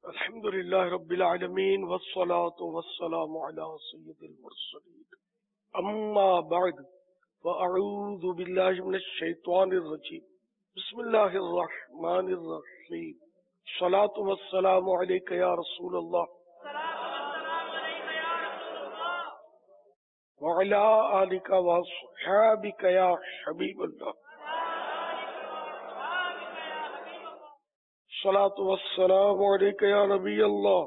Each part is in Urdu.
الحمد لله رب العالمين والصلاة والسلام على سيد المرسلين أما بعد فأعوذ بالله من الشيطان الرجيم بسم الله الرحمن الرحيم الصلاة والسلام عليك يا رسول الله وعلى آلك وصحابك يا حبيب الله الصلاة والسلام عليك يا نبي الله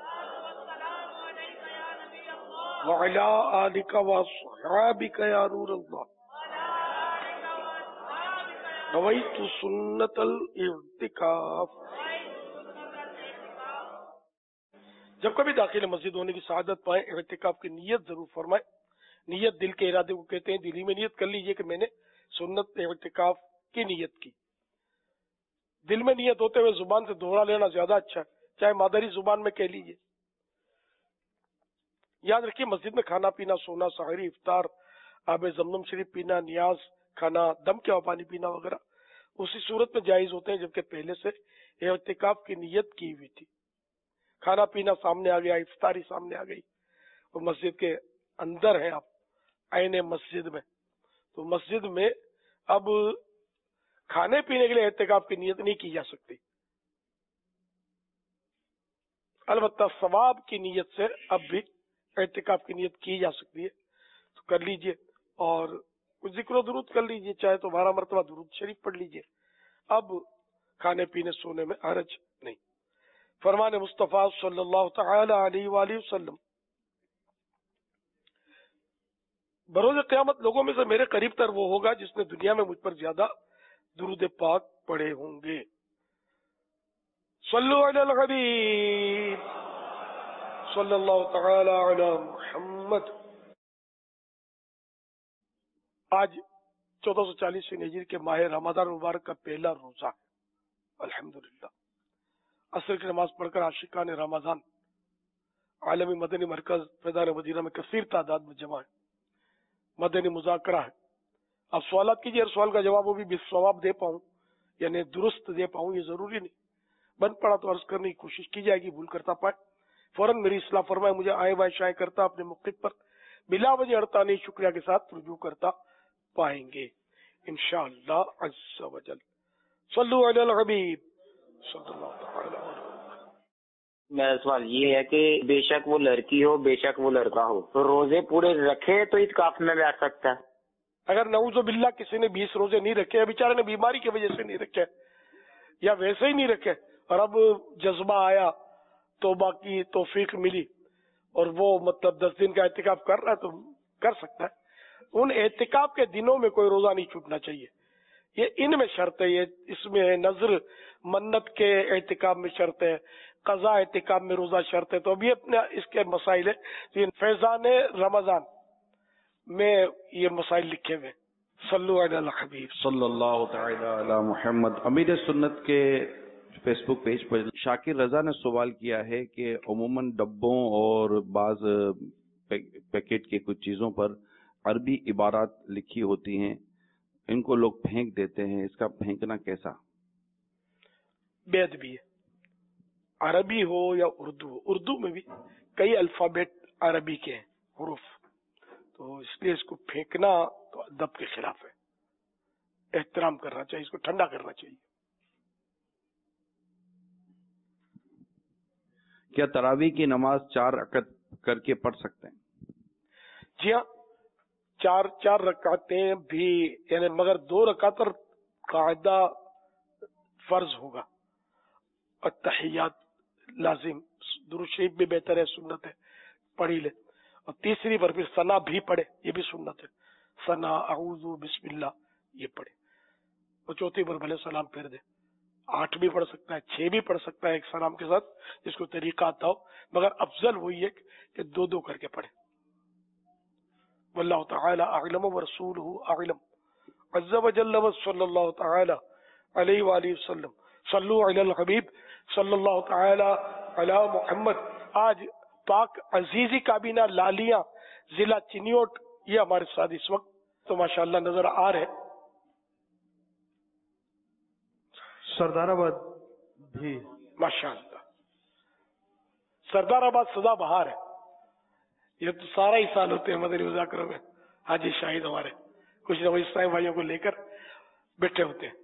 وعلى آلك وصحابك يا نور الله نويت سنة الاعتكاف. جب کبھی داخل مسجد ہونے کی سعادت پائیں اعتکاف کی نیت ضرور فرمائیں. نیت دل کے ارادے کو کہتے ہیں. دلی میں نیت کر لیجئے کہ میں نے سنت اعتکاف کی نیت کی. دل میں نیت ہوتے ہوئے زبان سے دوہرا لینا زیادہ اچھا ہے, چاہے مادری زبان میں کہہ لیجئے. یاد رکھیے مسجد میں کھانا پینا, سونا, سحری, افطار, آب زمزم شریف پینا, نیاز کھانا, دم کے ہوا پانی پینا وغیرہ اسی صورت میں جائز ہوتے ہیں جبکہ پہلے سے اعتکاف کی نیت کی ہوئی تھی. کھانا پینا سامنے آ گیا, افطاری سامنے آ گئی, وہ مسجد کے اندر ہے, آپ عین مسجد میں, تو مسجد میں اب کھانے پینے کے لیے اعتکاف کی نیت نہیں کی جا سکتی. البتہ ثواب کی نیت سے اب بھی اعتکاف کی نیت کی جا سکتی ہے, تو کر لیجئے اور کچھ ذکر و درود کر لیجئے, چاہے تو 12 مرتبہ درود شریف پڑھ لیجئے. اب کھانے پینے سونے میں حرج نہیں. فرمان مصطفیٰ صلی اللہ تعالی علیہ وآلہ وسلم, بروز قیامت لوگوں میں سے میرے قریب تر وہ ہوگا جس نے دنیا میں مجھ پر زیادہ درود پاک پڑھے ہوں گے. صلو علی الحبیب صلی اللہ تعالی علی محمد. آج 1440 ہجری کے ماہ رمضان مبارک کا پہلا روزہ ہے. الحمدللہ عصر کی نماز پڑھ کر عاشقان رمضان عالمی مدنی مرکز فیضان مدینہ میں کثیر تعداد میں جمع ہے. مدنی مذاکرہ ہے. آپ سوالات کیجیے, ہر سوال کا جواب وہ بھی بالصواب دے پاؤں یعنی درست دے پاؤں یہ ضروری نہیں. بن پڑا تو عرض کرنے کی کوشش کی جائے گی, بھول کرتا پائے فوراً میری اصلاح فرمائے. مجھے آئے بائے شائع کرتا اپنے موقف پر بلا وجہ اڑتا نہیں, شکریہ کے ساتھ رجوع کرتا پائیں گے انشاءاللہ عز و جل. صلو علی الحبیب صلی اللہ تعالی علیہ وسلم. میرا سوال یہ ہے کہ بے شک وہ لڑکی ہو بے شک وہ لڑکا ہو تو روزے پورے رکھے تو اعتکاف میں بیٹھ سکتا ہے؟ اگر نعوذ باللہ کسی نے 20 روزے نہیں رکھے, بیچارے نے بیماری کی وجہ سے نہیں رکھے یا ویسے ہی نہیں رکھے, اور اب جذبہ آیا, توبہ کی توفیق ملی اور وہ مطلب 10 دن کا اعتکاف کر رہا ہے تو کر سکتا ہے. ان اعتکاف کے دنوں میں کوئی روزہ نہیں چھوٹنا چاہیے. یہ ان میں شرط ہے, یہ اس میں ہے نظر منت کے اعتکاف میں شرط ہے, قضاء اعتکاف میں روزہ شرط ہے. تو ابھی اپنے اس کے مسائل ہے فیضان رمضان میں یہ مسائل لکھے ہوئے. صلو علی الحبیب صلی اللہ تعالی علی محمد. امیر سنت کے فیس بک پیج پر شاکر رضا نے سوال کیا ہے کہ عموماً ڈبوں اور بعض پیکٹ کے کچھ چیزوں پر عربی عبارات لکھی ہوتی ہیں, ان کو لوگ پھینک دیتے ہیں, اس کا پھینکنا کیسا؟ بے ادبی ہے. عربی ہو یا اردو ہو, اردو میں بھی کئی الفابیٹ عربی کے ہیں, حروف, تو اس لیے اس کو پھینکنا تو ادب کے خلاف ہے. احترام کرنا چاہیے, اس کو ٹھنڈا کرنا چاہیے. کیا تراویح کی نماز 4 رکعت کر کے پڑھ سکتے ہیں؟ جی ہاں, 4 رکعتیں بھی, یعنی مگر 2 رکعت پر قاعدہ فرض ہوگا. التحیات لازم, درود شریف بھی بہتر ہے, سنت ہے, پڑھی لے. اور تیسری پر پھر ثنا بھی پڑھے, یہ بھی سنت ہے. ثنا, اعوذ, بسم اللہ, یہ پڑھے. اور چوتھی پر بھلے سلام پھیر دے. 8 بھی پڑھ سکتا ہے, 6 بھی پڑھ سکتا ہے ایک سلام کے ساتھ, جس کو طریقہ آتا ہو, مگر افضل وہی ہے کہ 2 کر کے پڑھے. واللہ تعالی اعلم ورسولہ اعلم عز وجل صلی اللہ تعالی علیہ وآلہ وسلم. صلو علی الحبیب صلی اللہ تعالی علی محمد. آج پاک عزیزی کابینہ لالیاں ضلع چنیوٹ یہ ہمارے ساتھ اس وقت تو ماشاءاللہ نظر آ رہے. سردار آباد بھی ماشاءاللہ सरदार आबाद सदा बहार है, ये तो सारा ही साल होते हैं मदनी मुज़ाकरों में। हाजी शाहिद हमारे कुछ न कुछ इस्लामी भाइयों को लेकर बैठे होते हैं।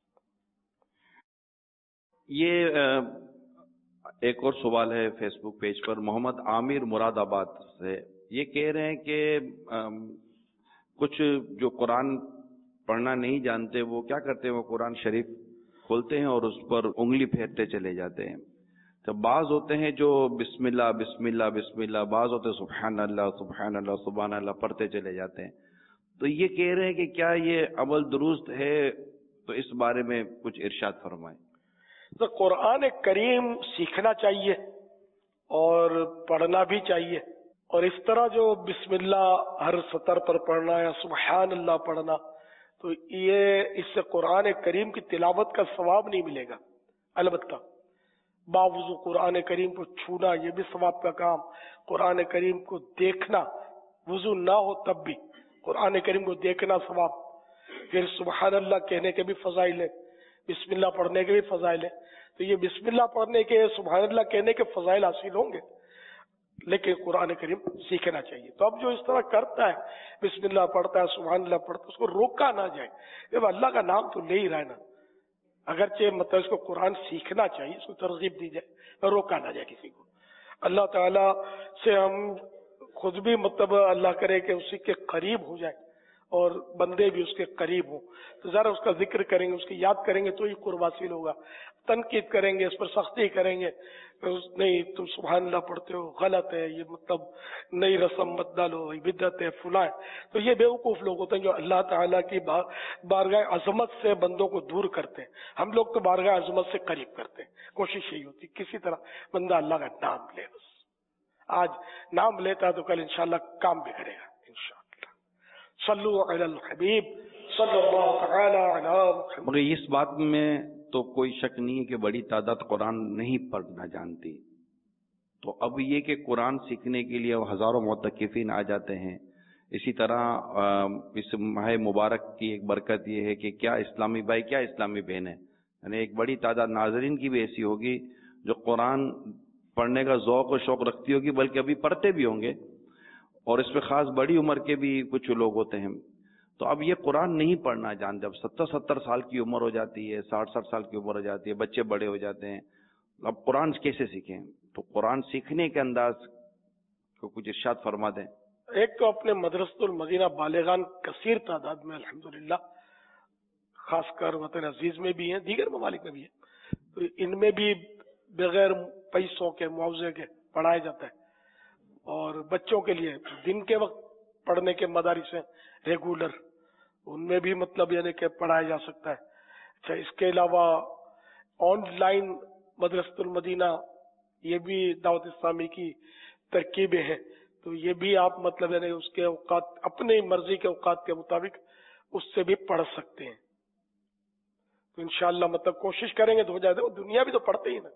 ये एक और सवाल है फेसबुक पेज पर, मोहम्मद आमिर मुरादाबाद से। ये कह रहे हैं कि कुछ जो कुरान पढ़ना नहीं जानते वो क्या करते हैं, वो कुरान शरीफ खोलते हैं और उस पर उंगली फेरते चले जाते हैं। तो बाज होते हैं जो बिस्मिल्लाह बिस्मिल्लाह बिस्मिल्लाह, बाज होते हैं सुभान अल्लाह सुभान अल्लाह पढ़ते चले जाते हैं। तो ये कह रहे हैं कि क्या ये अमल दुरुस्त है, तो इस बारे में कुछ इरशाद फरमाएं। तो कुरान करीम सीखना चाहिए और पढ़ना भी चाहिए, और इस तरह जो बिस्मिल्लाह हर सतर पर पढ़ना या सुभान अल्लाह पढ़ना, तो ये इससे कुरान करीम की तिलावत का सवाब नहीं मिलेगा। अलबत्ता बावजूद कुरान करीम को छूना ये भी सवाब का काम, कुरान करीम को देखना, वुजू ना हो तब भी कुरान करीम को देखना सवाब, फिर सुभान अल्लाह कहने के भी फजाइल है, बिस्मिल्लाह पढ़ने के भी फजाइल है। तो ये बिस्मिल्लाह पढ़ने के, सुभान अल्लाह कहने के फजाइल हासिल होंगे, लेकिन कुरान करीम सीखना चाहिए। तो अब जो इस तरह करता है, बिस्मिल्लाह पढ़ता है, सुभान अल्लाह पढ़ता है, उसको रोका ना जाए। जब अल्लाह का नाम तो ले ही रहा है ना, अगरचे मतलब इसको कुरान सीखना चाहिए, इसको तरगीब दी जाए, और रोका ना जाए किसी को। अल्लाह ताला से हम खुद भी मतलब अल्लाह करे कि उसी के करीब हो जाए और बंदे भी उसके करीब हो। तो जरा उसका जिक्र करेंगे, उसकी याद करेंगे तो ही कुर्ब हासिल होगा। तनकीद करेंगे, उस पर सख्ती करेंगे, नहीं तुम सुभान अल्लाह पढ़ते हो, गलत है, ये मतलब नई रस्म मत डालो, बिदअत है, फुला है। तो ये बेवकूफ लोग होते हैं जो अल्लाह ताला की बारगाह अजमत से बंदों को दूर करते हैं। हम लोग तो बारगाह अजमत से करीब करते हैं। कोशिश यही होती किसी तरह बंदा अल्लाह का नाम ले, बस आज नाम लेता है तो कल इंशाअल्लाह काम भी करेगा इंशाअल्लाह। सल्लु अलल हबीब सल्लल्लाहु तआला अला मुहम्मद। मगर इस बात में तो कोई शक नहीं है कि बड़ी तादाद कुरान नहीं पढ़ना जानती। तो अब ये कि कुरान सीखने के लिए हजारों मुतकिफिन आ जाते हैं। इसी तरह इस माह मुबारक की एक बरकत ये है कि क्या इस्लामी भाई, क्या इस्लामी बहन है, यानी एक बड़ी तादाद नाजरीन की भी ऐसी होगी जो कुरान पढ़ने का ज़ौक़ और शौक़ रखती होगी, बल्कि अभी पढ़ते भी होंगे, और इसमें ख़ास बड़ी उम्र के भी कुछ लोग होते हैं। तो अब ये कुरान नहीं पढ़ना जानते, जब 70-70 साल की उम्र हो जाती है, 60-60 साल की उम्र हो जाती है, बच्चे बड़े हो जाते हैं, अब कुरान कैसे सीखें? तो कुरान सीखने के अंदाज को कुछ इरशाद फरमा दें। एक तो अपने मदरसतुल मदीना बालिगान कसीर तादाद में अल्हम्दुलिल्लाह, खासकर वतन अजीज में भी है, दीगर ममालिक में भी है, तो इनमें भी बगैर पैसों के मुआवजे के पढ़ाया जाता है। और बच्चों के लिए दिन के वक्त पढ़ने के मदारिस हैं रेगुलर, उनमें भी मतलब यानी कि पढ़ाया जा सकता है। अच्छा, इसके अलावा ऑनलाइन मदरसतुल मदीना, ये भी दावत इस्लामी की तरकीबें हैं, तो ये भी आप मतलब यानी उसके औकात, अपनी मर्जी के औकात के मुताबिक उससे भी पढ़ सकते हैं। तो इंशाअल्लाह मतलब कोशिश करेंगे तो हो जाए। वो दुनिया भी तो पढ़ते ही ना,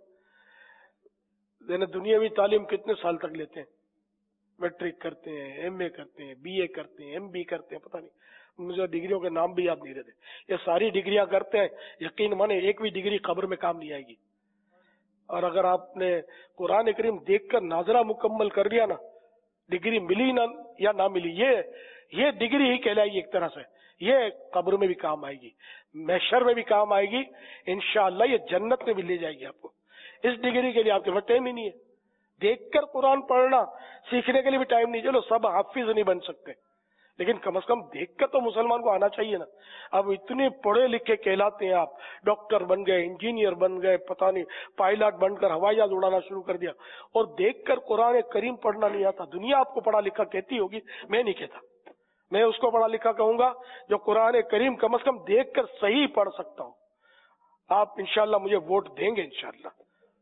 दुनियावी तालीम कितने साल तक लेते हैं, मैट्रिक करते हैं, एमए करते हैं, बीए करते हैं, एमबी करते हैं, पता नहीं, मुझे डिग्रियों के नाम भी याद नहीं रहते। ये सारी डिग्रियां करते हैं, यकीन माने एक भी डिग्री कब्र में काम नहीं आएगी। और अगर आपने कुरान करीम देखकर नाजरा मुकम्मल कर लिया ना, डिग्री मिली ना या ना मिली, ये डिग्री ही कहलाएगी एक तरह से। ये कब्र में भी काम आएगी, महशर में भी काम आएगी, इंशाअल्लाह ये जन्नत में भी ले जाएगी आपको। इस डिग्री के लिए आपके पास टाइम ही नहीं है। देखकर कुरान पढ़ना सीखने के लिए भी टाइम नहीं। चलो सब हाफिज नहीं बन सकते, लेकिन कम से कम देखकर तो मुसलमान को आना चाहिए ना। अब इतने पढ़े लिखे कहलाते हैं, आप डॉक्टर बन गए, इंजीनियर बन गए, पता नहीं पायलट बनकर हवाई जहाज उड़ाना शुरू कर दिया, और देखकर कुरान करीम पढ़ना नहीं आता। दुनिया आपको पढ़ा लिखा कहती होगी, मैं नहीं कहता, मैं उसको पढ़ा लिखा कहूंगा जो कुरान करीम कम से कम देखकर सही पढ़ सकता हो। आप इंशाअल्लाह मुझे वोट देंगे, इंशाअल्लाह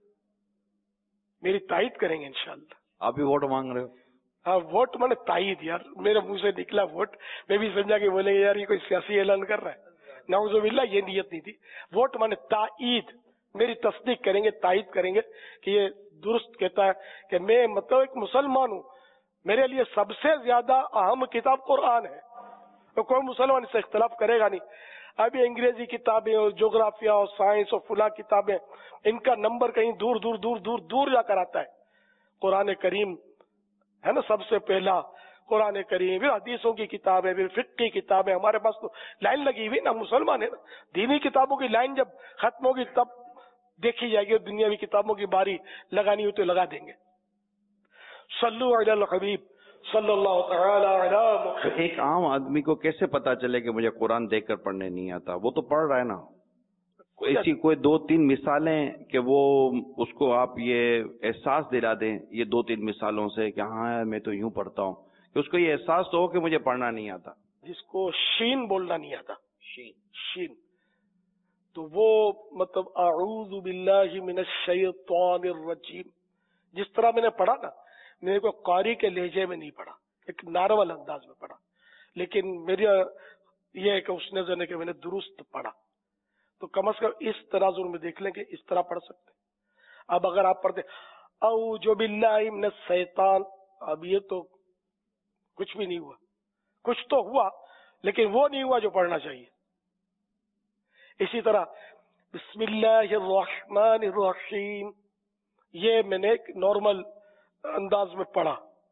मेरी तायीद करेंगे इंशाअल्लाह। आप भी वोट मांग रहे हो? हाँ, वोट माने तायीद। यार मेरे मुंह से निकला वोट, मैं भी समझा कि बोलेंगे यार ये कोई सियासी ऐलान कर रहा है। नाउजुबिल्लाह, ये नियत नहीं थी। वोट माने तायीद, मेरी तस्दीक करेंगे, तायीद करेंगे कि ये दुरुस्त कहता है कि मैं मतलब एक मुसलमान हूँ, मेरे लिए सबसे ज्यादा अहम किताब कुरान है। तो कोई मुसलमान इससे इख्तलाफ करेगा नहीं। अभी अंग्रेजी किताबें और ज्योग्राफिया और साइंस और फुला किताबें, इनका नंबर कहीं दूर दूर दूर दूर दूर जाकर आता है। قرآن کریم ہے نا سب سے پہلا قرآن کریم، پھر حدیثوں کی کتاب ہے، پھر فقہ کی کتاب ہے. ہمارے پاس تو لائن لگی ہوئی نا، مسلمان ہے نا. دینی کتابوں کی لائن جب ختم ہوگی تب دیکھی جائے گی، اور دنیاوی کتابوں کی باری لگانی ہو تو لگا دیں گے. صلو علی الحبیب صلی اللہ تعالی علی محمد. ایک عام آدمی کو کیسے پتا چلے کہ مجھے قرآن دیکھ کر پڑھنے نہیں آتا؟ وہ تو پڑھ رہا ہے نا. ایسی کوئی 2-3 مثالیں کہ وہ اس کو آپ یہ احساس دلا دیں، یہ 2-3 مثالوں سے کہ ہاں میں تو یوں پڑھتا ہوں، کہ اس کو یہ احساس تو ہو کہ مجھے پڑھنا نہیں آتا. جس کو شین بولنا نہیں آتا، شین تو وہ مطلب اعوذ باللہ من الشیطان الرجیم، جس طرح میں نے پڑھا نا، میرے کو قاری کے لہجے میں نہیں پڑھا، ایک نارمل انداز میں پڑھا، لیکن میری یہ ہے کہ اس نے زنے کہ میں نے درست پڑھا. تو کم از کم اس تناظر میں دیکھ لیں کہ اس طرح پڑھ سکتے. اب اگر آپ پڑھتے اعوذ باللہ من الشیطان، اب یہ تو کچھ بھی نہیں ہوا، کچھ تو ہوا لیکن وہ نہیں ہوا جو پڑھنا چاہیے. اسی طرح بسم اللہ الرحمن الرحیم، یہ میں نے ایک نارمل انداز میں پڑھا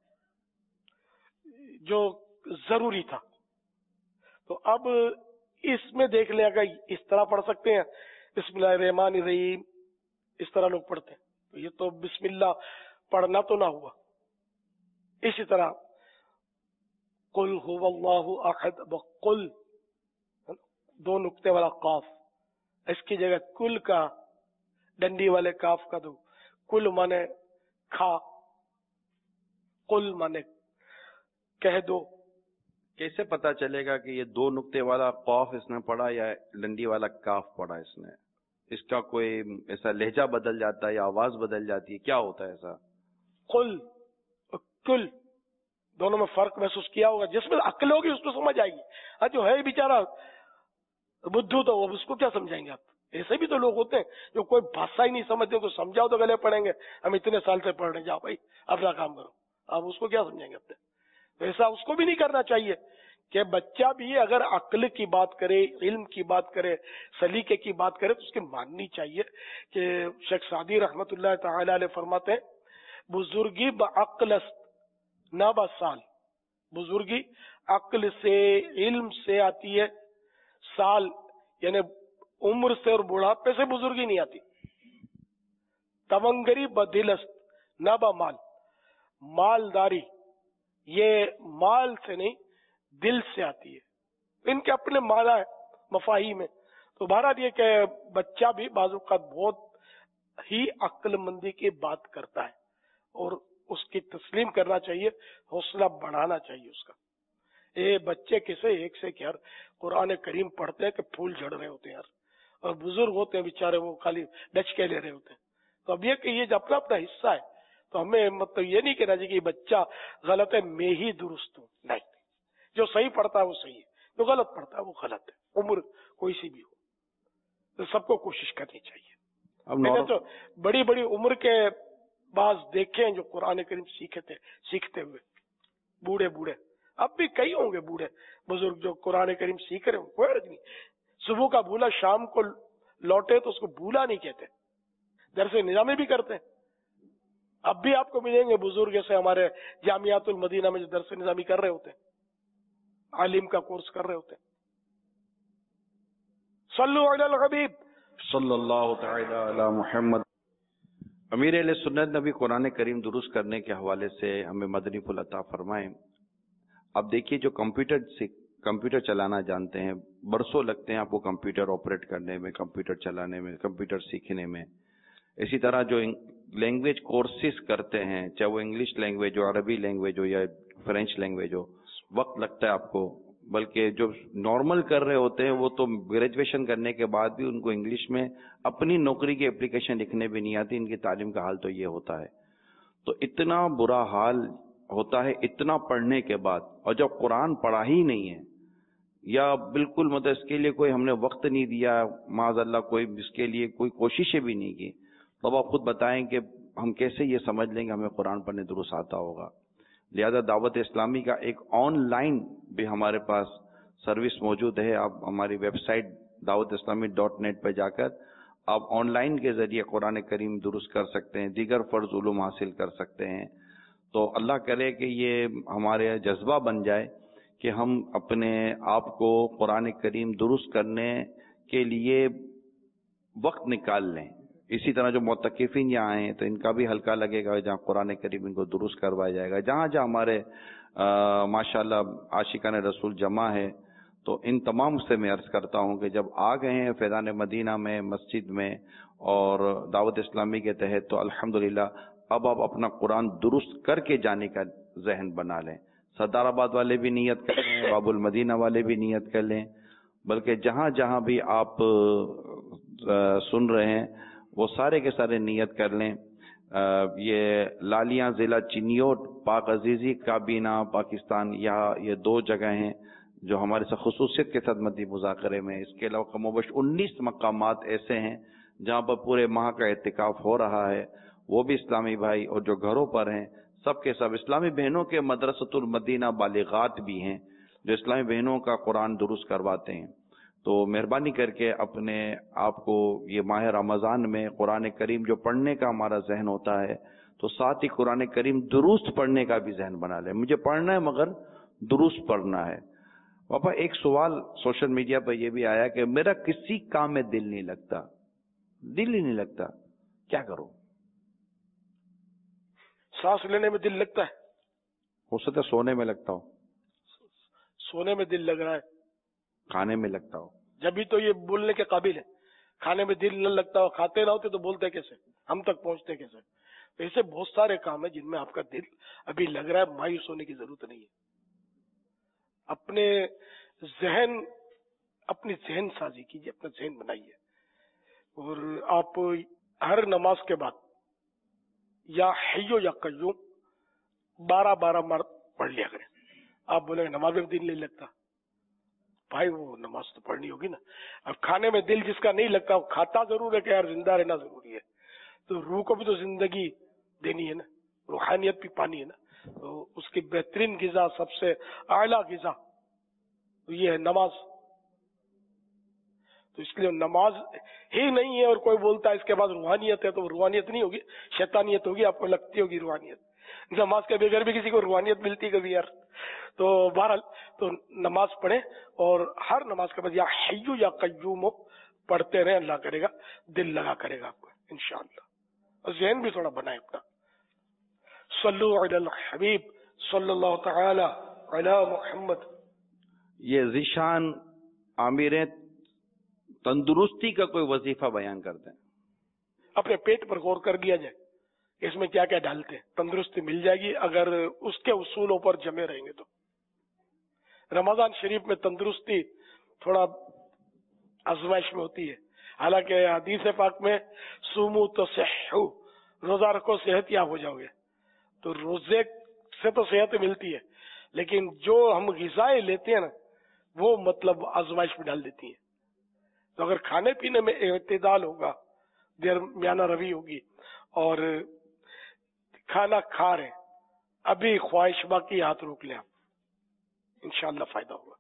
جو ضروری تھا. تو اب اس میں دیکھ لیا کہ اس طرح پڑھ سکتے ہیں، بسم اللہ الرحمن الرحیم اس طرح لوگ پڑھتے ہیں، تو یہ تو بسم اللہ پڑھنا تو نہ ہوا. اسی طرح قل هو اللہ احد، قل 2 نقطے والا قاف، اس کی جگہ کل کا ڈنڈی والے کاف کا دو، کل مانے کھا، قل مانے کہہ دو. کیسے پتا چلے گا کہ یہ 2 نقطے والا قاف اس نے پڑھا یا ڈنڈی والا کاف پڑھا اس نے؟ اس کا کوئی ایسا لہجہ بدل جاتا ہے یا آواز بدل جاتی ہے، کیا ہوتا ہے ایسا؟ قل اور کل دونوں میں فرق محسوس کیا ہوگا. جس میں عقل ہوگی اس کو سمجھ آئے گی، جو ہے بیچارہ بدھو تو اس کو کیا سمجھائیں گے آپ؟ ایسے بھی تو لوگ ہوتے ہیں جو کوئی بھاشا ہی نہیں سمجھتے، تو سمجھاؤ تو گلے پڑیں گے، ہم اتنے سال سے پڑھ رہے ہیں، جاؤ بھائی اپنا کام کرو. آپ اس کو کیا سمجھیں گے اپنے؟ ایسا اس کو بھی نہیں کرنا چاہیے کہ بچہ بھی اگر عقل کی بات کرے، علم کی بات کرے، سلیقے کی بات کرے، تو اس کی ماننی چاہیے. کہ شیخ سعدی رحمت اللہ تعالی علیہ فرماتے ہیں بزرگی بعقل است نہ بسال، بزرگی عقل سے علم سے آتی ہے، سال یعنی عمر سے اور بڑھاپے سے بزرگی نہیں آتی. تونگری بدل است نہ بمال، مالداری یہ مال سے نہیں دل سے آتی ہے. ان کے اپنے معنی ہے مفاہیم میں. تو بہرحال یہ کہ بچہ بھی بعض اوقات بہت ہی عقل مندی کی بات کرتا ہے، اور اس کی تسلیم کرنا چاہیے، حوصلہ بڑھانا چاہیے اس کا. بچے کیسے ایک سے کیا قرآن کریم پڑھتے ہیں کہ پھول جھڑ رہے ہوتے ہیں یار، اور بزرگ ہوتے ہیں بیچارے وہ خالی ڈچ کے لے رہے ہوتے ہیں. تو اب یہ کہ یہ جو اپنا اپنا حصہ ہے، تو ہمیں مطلب یہ نہیں کہنا چاہیے کہ بچہ غلط ہے میں ہی درست ہوں، نہیں، جو صحیح پڑھتا ہے وہ صحیح ہے، جو غلط پڑھتا ہے وہ غلط ہے، عمر کوئی سی بھی ہو. تو سب کو کوشش کرنی چاہیے. تو بڑی بڑی عمر کے بعض دیکھیں جو قرآن کریم سیکھتے ہوئے بوڑھے بوڑھے، اب بھی کئی ہوں گے بوڑھے بزرگ جو قرآن کریم سیکھ رہے ہوں، کوئی حرج نہیں. صبح کا بھولا شام کو لوٹے تو اس کو بھولا نہیں کہتے، درس نظامی بھی کرتے ہیں. اب بھی آپ کو ملیں گے بزرگ جیسے ہمارے جامعات المدینہ میں جو درس نظامی کر رہے ہوتے ہیں، عالم کا کورس کر رہے ہوتے ہیں. صلو علی الحبیب صلی اللہ تعالی علی محمد. امیر اہل سنت نبی قرآن کریم درست کرنے کے حوالے سے ہمیں مدنی پھول عطا فرمائیں. اب دیکھیے جو کمپیوٹر چلانا جانتے ہیں، برسوں لگتے ہیں آپ کو کمپیوٹر آپریٹ کرنے میں، کمپیوٹر چلانے میں، کمپیوٹر سیکھنے میں. اسی طرح جو لینگویج کورسز کرتے ہیں، چاہے وہ انگلش لینگویج ہو، عربی لینگویج ہو یا فرینچ لینگویج ہو، وقت لگتا ہے آپ کو. بلکہ جو نارمل کر رہے ہوتے ہیں وہ تو گریجویشن کرنے کے بعد بھی ان کو انگلش میں اپنی نوکری کی اپلیکیشن لکھنے بھی نہیں آتی. ان کی تعلیم کا حال تو یہ ہوتا ہے. تو اتنا برا حال ہوتا ہے اتنا پڑھنے کے بعد، اور جب قرآن پڑھا ہی نہیں ہے یا بالکل مطلب اس کے لیے کوئی ہم نے وقت نہیں دیا، معاذ اللہ کوئی اس کے لیے کوئی کوششیں بھی نہیں کی، تو آپ خود بتائیں کہ ہم کیسے یہ سمجھ لیں گے ہمیں قرآن پڑھنے درست آتا ہوگا. لہذا دعوت اسلامی کا ایک آن لائن بھی ہمارے پاس سروس موجود ہے. آپ ہماری ویب سائٹ دعوت اسلامی .net پہ جا کر آپ آن لائن کے ذریعے قرآن کریم درست کر سکتے ہیں، دیگر فرض علوم حاصل کر سکتے ہیں. تو اللہ کرے کہ یہ ہمارے جذبہ بن جائے کہ ہم اپنے آپ کو قرآن کریم درست کرنے کے لیے وقت نکال لیں. اسی طرح جو معتکفین یہاں ہیں تو ان کا بھی ہلکا لگے گا جہاں قرآن کریم ان کو درست کروایا جائے گا. جہاں جہاں ہمارے ماشاءاللہ عاشقان رسول جمع ہے تو ان تمام سے میں عرض کرتا ہوں کہ جب آ گئے ہیں فیضان مدینہ میں مسجد میں اور دعوت اسلامی کے تحت تو الحمدللہ اب آپ اپنا قرآن درست کر کے جانے کا ذہن بنا لیں. سردار آباد والے بھی نیت کر لیں، باب المدینہ والے بھی نیت کر لیں، بلکہ جہاں جہاں بھی آپ سن رہے ہیں وہ سارے کے سارے نیت کر لیں. یہ لالیاں ضلع چنیوٹ پاک عزیزی کابینہ پاکستان، یہ دو جگہ ہیں جو ہمارے ساتھ خصوصیت کے ساتھ مدی مذاکرے میں. اس کے علاوہ کم و بیش 19 مقامات ایسے ہیں جہاں پر پورے ماہ کا اعتکاف ہو رہا ہے. وہ بھی اسلامی بھائی اور جو گھروں پر ہیں سب کے سب اسلامی بہنوں کے مدرسۃ المدینہ بالغات بھی ہیں جو اسلامی بہنوں کا قرآن درست کرواتے ہیں. تو مہربانی کر کے اپنے آپ کو یہ ماہ رمضان میں قرآن کریم جو پڑھنے کا ہمارا ذہن ہوتا ہے تو ساتھ ہی قرآن کریم درست پڑھنے کا بھی ذہن بنا لیں. مجھے پڑھنا ہے مگر درست پڑھنا ہے. پاپا ایک سوال سوشل میڈیا پہ یہ بھی آیا کہ میرا کسی کام میں دل نہیں لگتا، دل ہی نہیں لگتا، کیا کروں؟ سانس لینے میں دل لگتا ہے، ہو سکتا ہے سونے میں لگتا ہو، سونے میں دل لگ رہا ہے، کھانے میں لگتا ہو. جبھی تو یہ بولنے کے قابل ہے. کھانے میں دل نہ لگتا ہو، کھاتے نہ ہوتے تو بولتے کیسے، ہم تک پہنچتے کیسے؟ ایسے بہت سارے کام ہیں جن میں آپ کا دل ابھی لگ رہا ہے. مایوس ہونے کی ضرورت نہیں ہے. اپنے ذہن، اپنی ذہن سازی کیجیے، اپنا ذہن بنائیے، اور آپ ہر نماز کے بعد یا حیو یا قیوم 12 مرد پڑھ لیا کریں. آپ بولیں گے نماز میں دل نہیں لگتا، بھائی وہ نماز تو پڑھنی ہوگی نا. اب کھانے میں دل جس کا نہیں لگتا وہ کھاتا ضرور ہے کہ یار زندہ رہنا ضروری ہے، تو روح کو بھی تو زندگی دینی ہے نا، روحانیت بھی پانی ہے نا. تو اس کی بہترین غذا، سب سے اعلیٰ غذا تو یہ ہے نماز. تو اس لیے نماز ہی نہیں ہے اور کوئی بولتا ہے اس کے بعد روحانیت ہے، تو روحانیت نہیں ہوگی، شیطانیت ہوگی. آپ کو لگتی ہوگی روحانیت. نماز کے بغیر بھی کسی کو روحانیت ملتی کبھی یار. تو بہرحال تو نماز پڑھیں اور ہر نماز کے بعد یا حیو یا قیوم پڑھتے رہیں. اللہ کرے گا دل لگا کرے گا آپ کو انشاءاللہ. اور ذہن بھی تھوڑا بنائے اپنا. صلو علی الحبیب صلی اللہ تعالی علی محمد. یہ ذیشان عامریں تندرستی کا کوئی وظیفہ بیان کرتے ہیں. اپنے پیٹ پر غور کر لیا جائے اس میں کیا کیا ڈالتے ہیں. تندرستی مل جائے گی اگر اس کے اصولوں پر جمے رہیں گے تو. رمضان شریف میں تندرستی تھوڑا آزمائش میں ہوتی ہے. حالانکہ حدیث پاک میں صوموا تصحوا، روزہ رکھو صحت یاب ہو جاؤ گے. تو روزے سے تو صحت ملتی ہے، لیکن جو ہم غذائیں لیتے ہیں نا وہ مطلب آزمائش میں ڈال دیتی ہیں. تو اگر کھانے پینے میں اعتدال ہوگا، درمیانہ روی ہوگی، اور کھانا کھا رہے ابھی خواہش باقی ہاتھ روک لیں آپ، انشاءاللہ فائدہ ہوگا.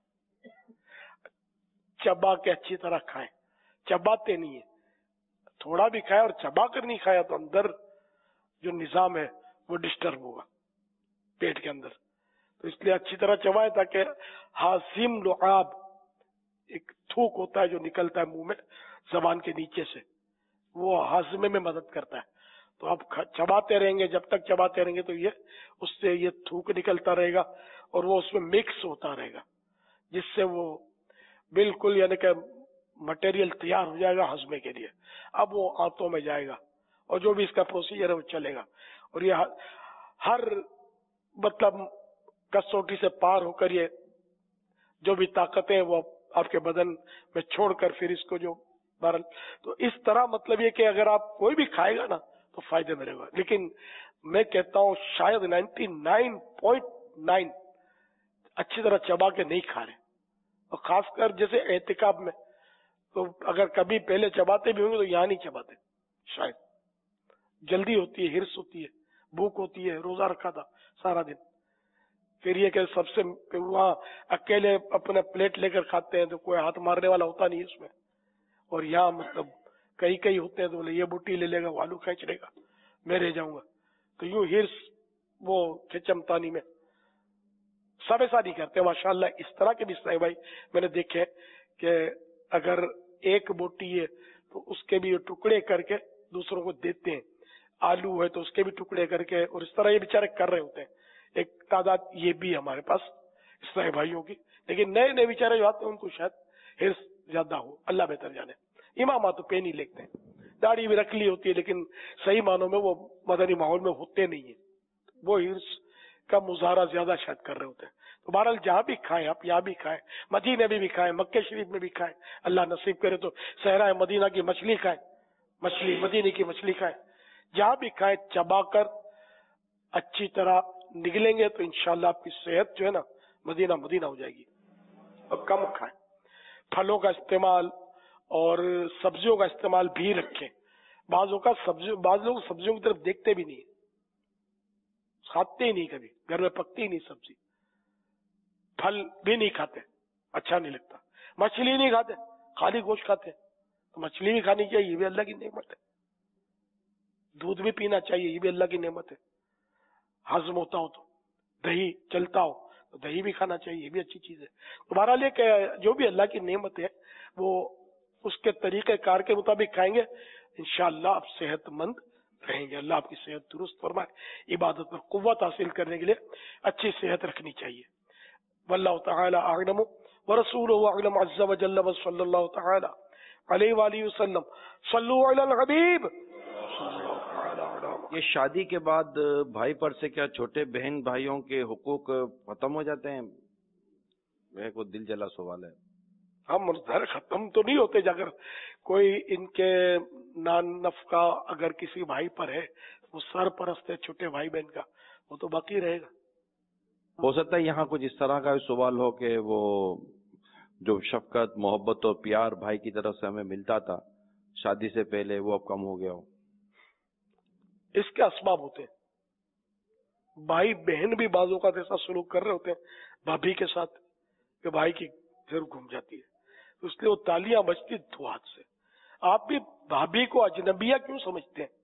چبا کے اچھی طرح کھائیں، چباتے نہیں ہیں. تھوڑا بھی کھایا اور چبا کر نہیں کھایا تو اندر جو نظام ہے وہ ڈسٹرب ہوگا پیٹ کے اندر. تو اس لیے اچھی طرح چبائیں تاکہ ہاضم لعاب، ایک تھوک ہوتا ہے جو نکلتا ہے منہ میں زبان کے نیچے سے، وہ ہاضمے میں مدد کرتا ہے. تو آپ چباتے رہیں گے، جب تک چباتے رہیں گے تو یہ اس سے یہ تھوک نکلتا رہے گا اور وہ اس میں مکس ہوتا رہے گا، جس سے وہ بالکل یعنی کہ مٹیریل تیار ہو جائے گا ہضمے کے لیے. اب وہ آنتوں میں جائے گا اور جو بھی اس کا پروسیجر ہے وہ چلے گا. اور یہ ہر مطلب کسوٹی سے پار ہو کر یہ جو بھی طاقتیں وہ آپ کے بدن میں چھوڑ کر پھر اس کو جو بہرحال. تو اس طرح مطلب یہ کہ اگر آپ کوئی بھی کھائے گا نا تو فائدے میں رہے گا. لیکن میں کہتا ہوں شاید 99.9 اچھی طرح چبا کے نہیں کھا رہے، اور خاص کر جیسے اعتکاف میں تو اگر کبھی پہلے چباتے بھی ہوں گے تو یہاں نہیں چباتے. شاید جلدی ہوتی ہے، ہرس ہوتی ہے، بھوک ہوتی ہے، روزہ رکھا تھا سارا دن، پھر یہ کہ سب سے وہاں اکیلے اپنا پلیٹ لے کر کھاتے ہیں تو کوئی ہاتھ مارنے والا ہوتا نہیں اس میں. اور یہاں مطلب कई कई होते हैं तो बोले ये बूटी ले लेगा, वो आलू खींच लेगा, मैं रह जाऊंगा। तो यूं हिर्स वो खिचमतानी में सब ऐसा नहीं करते माशाल्लाह। इस तरह के भी साहब भाई मैंने देखे कि अगर एक बोटी है तो उसके भी टुकड़े करके दूसरों को देते हैं, आलू है तो उसके भी टुकड़े करके, और इस तरह ये बेचारे कर रहे होते हैं। एक तादाद ये भी हमारे पास इस तरह भाइयों की, लेकिन नए नए बेचारे जो आते हैं उनको शायद हिर्स ज्यादा हो, अल्लाह बेहतर जाने। इमाम तो पे नहीं लेते हैं, दाढ़ी भी रख ली होती है, लेकिन सही मानों में वो मदनी माहौल में होते नहीं है, वो हिर्स का मुजाहरा ज्यादा शायद कर रहे होते हैं। तो बहरहाल जहाँ भी खाएं आप, यहाँ भी खाएं, मदीने में भी खाएं, मक्के शरीफ में भी खाएं, अल्लाह नसीब करे तो सहरा मदीना की मछली खाएं, मछली मदीने की मछली खाएं, जहाँ भी खाएं चबा कर अच्छी तरह निकलेंगे तो इंशाल्लाह आपकी सेहत जो है ना मदीना मदीना हो जाएगी। और कम खाएं, फलों का इस्तेमाल और सब्जियों का इस्तेमाल भी रखें। बाज लोग सब्जियों की तरफ देखते भी नहीं, खाते ही नहीं, कभी घर में पकती ही नहीं सब्जी, फल भी नहीं खाते, अच्छा नहीं लगता, मछली नहीं खाते, खाली गोश्त खाते। तो मछली भी खानी चाहिए, ये भी अल्लाह की नेमत है। दूध भी पीना चाहिए, ये भी अल्लाह की नेमत है। हजम होता हो तो, दही चलता हो तो दही भी खाना चाहिए, ये भी अच्छी चीज है। तो बहरहाल ये जो भी अल्लाह की नेमत है वो उसके तरीके कार के मुताबिक खाएंगे, इंशाअल्लाह आप सेहतमंद रहेंगे। अल्लाह आपकी सेहत दुरुस्त फरमाए। इबादत पर कुव्वत हासिल करने के लिए अच्छी सेहत रखनी चाहिए। वल्लाहु तआला अअलम व रसूलुहु अअलम अज़्ज़ा व जल्ल व सल्लल्लाहु तआला अलैहि व आलिहि वसल्लम। सल्लु अलल हबीब। ये शादी के बाद भाई पर से क्या छोटे बहन भाइयों के हुकूक खत्म हो जाते हैं? वह को दिल जला सवाल है। हम घर खत्म तो नहीं होते, अगर कोई इनके नान नफका अगर किसी भाई पर है, वो सरपरस्त है छोटे भाई बहन का, वो तो बाकी रहेगा। हो सकता है यहाँ कुछ इस तरह का सवाल हो कि वो जो शफकत मोहब्बत और प्यार भाई की तरफ से हमें मिलता था शादी से पहले, वो अब कम हो गया हो। इसके असबाब होते हैं, भाई बहन भी बाजों का ऐसा सलूक कर रहे होते हैं भाभी के साथ कि भाई की सिर घूम जाती है, तो इसलिए वो तालियां बजती दो हाथ से। आप भी भाभी को अजनबिया क्यों समझते हैं?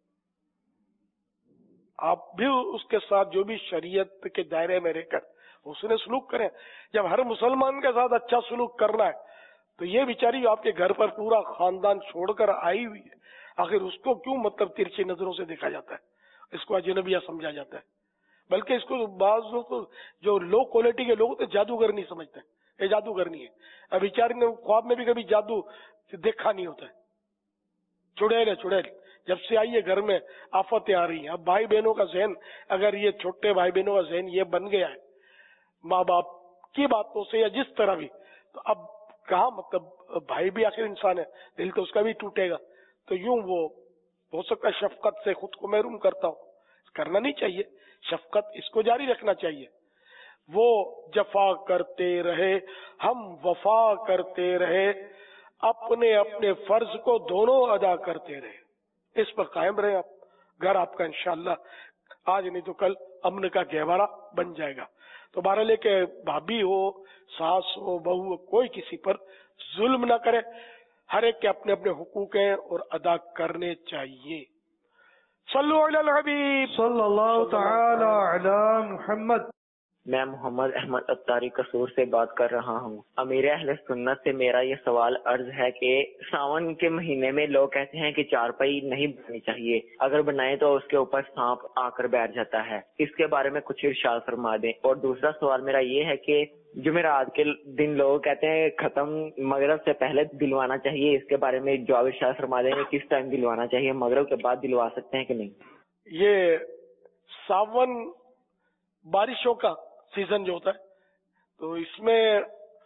आप भी उसके साथ जो भी शरीयत के दायरे में रहकर उसने सलूक करें। जब हर मुसलमान के साथ अच्छा सलूक करना है तो ये बेचारी आपके घर पर पूरा खानदान छोड़कर आई हुई है, आखिर उसको क्यों मतलब तिरछी नजरों से देखा जाता है, इसको अजनबिया समझा जाता है? बल्कि इसको बाज लोग तो जो लो क्वालिटी के लोग तो जादूगर नहीं समझते, ये जादूगर नहीं है। अब बेचारी ने ख्वाब में भी कभी जादू देखा नहीं होता है। चुड़ैल है चुड़ैल, जब से आई है घर में आफतें आ रही हैं। अब भाई बहनों का जहन, अगर ये छोटे भाई बहनों का जहन ये बन गया है माँ बाप की बातों से या जिस तरह भी, तो अब कहा मतलब भाई भी आखिर इंसान है, दिल तो उसका भी टूटेगा। तो यूं वो हो सकता है शफकत से खुद को महरूम करता हो, करना नहीं चाहिए। शफकत इसको जारी रखना चाहिए। वो जफा करते रहे, हम वफा करते रहे, अपने अपने फर्ज को दोनों अदा करते रहे। इस पर कायम रहे आप, घर आपका इंशाअल्लाह आज नहीं तो कल अमन का गहवारा बन जाएगा। तो बहरहाल लेके भाभी हो, सास हो, बहू हो, कोई किसी पर जुल्म ना करे। हर एक के अपने अपने हुकूक हैं और अदा करने चाहिए। सल्लु अलल हबीब सल्लल्लाहु तआला अला मुहम्मद। मैं मोहम्मद अहमद अत्तारी कसूर से बात कर रहा हूँ। अमीर अहले सुन्नत से मेरा ये सवाल अर्ज है कि सावन के महीने में लोग कहते हैं कि चारपाई नहीं बनानी चाहिए, अगर बनाए तो उसके ऊपर सांप आकर बैठ जाता है। इसके बारे में कुछ इरशाद फरमा दें। और दूसरा सवाल मेरा ये है कि जुमेरात के दिन लोग कहते हैं खत्म मगरिब से पहले दिलवाना चाहिए, इसके बारे में जवाब इरशाद फरमा दें, किस टाइम दिलवाना चाहिए, मगरिब के बाद दिलवा सकते हैं कि नहीं? ये सावन बारिशों का सीजन जो होता है, तो इसमें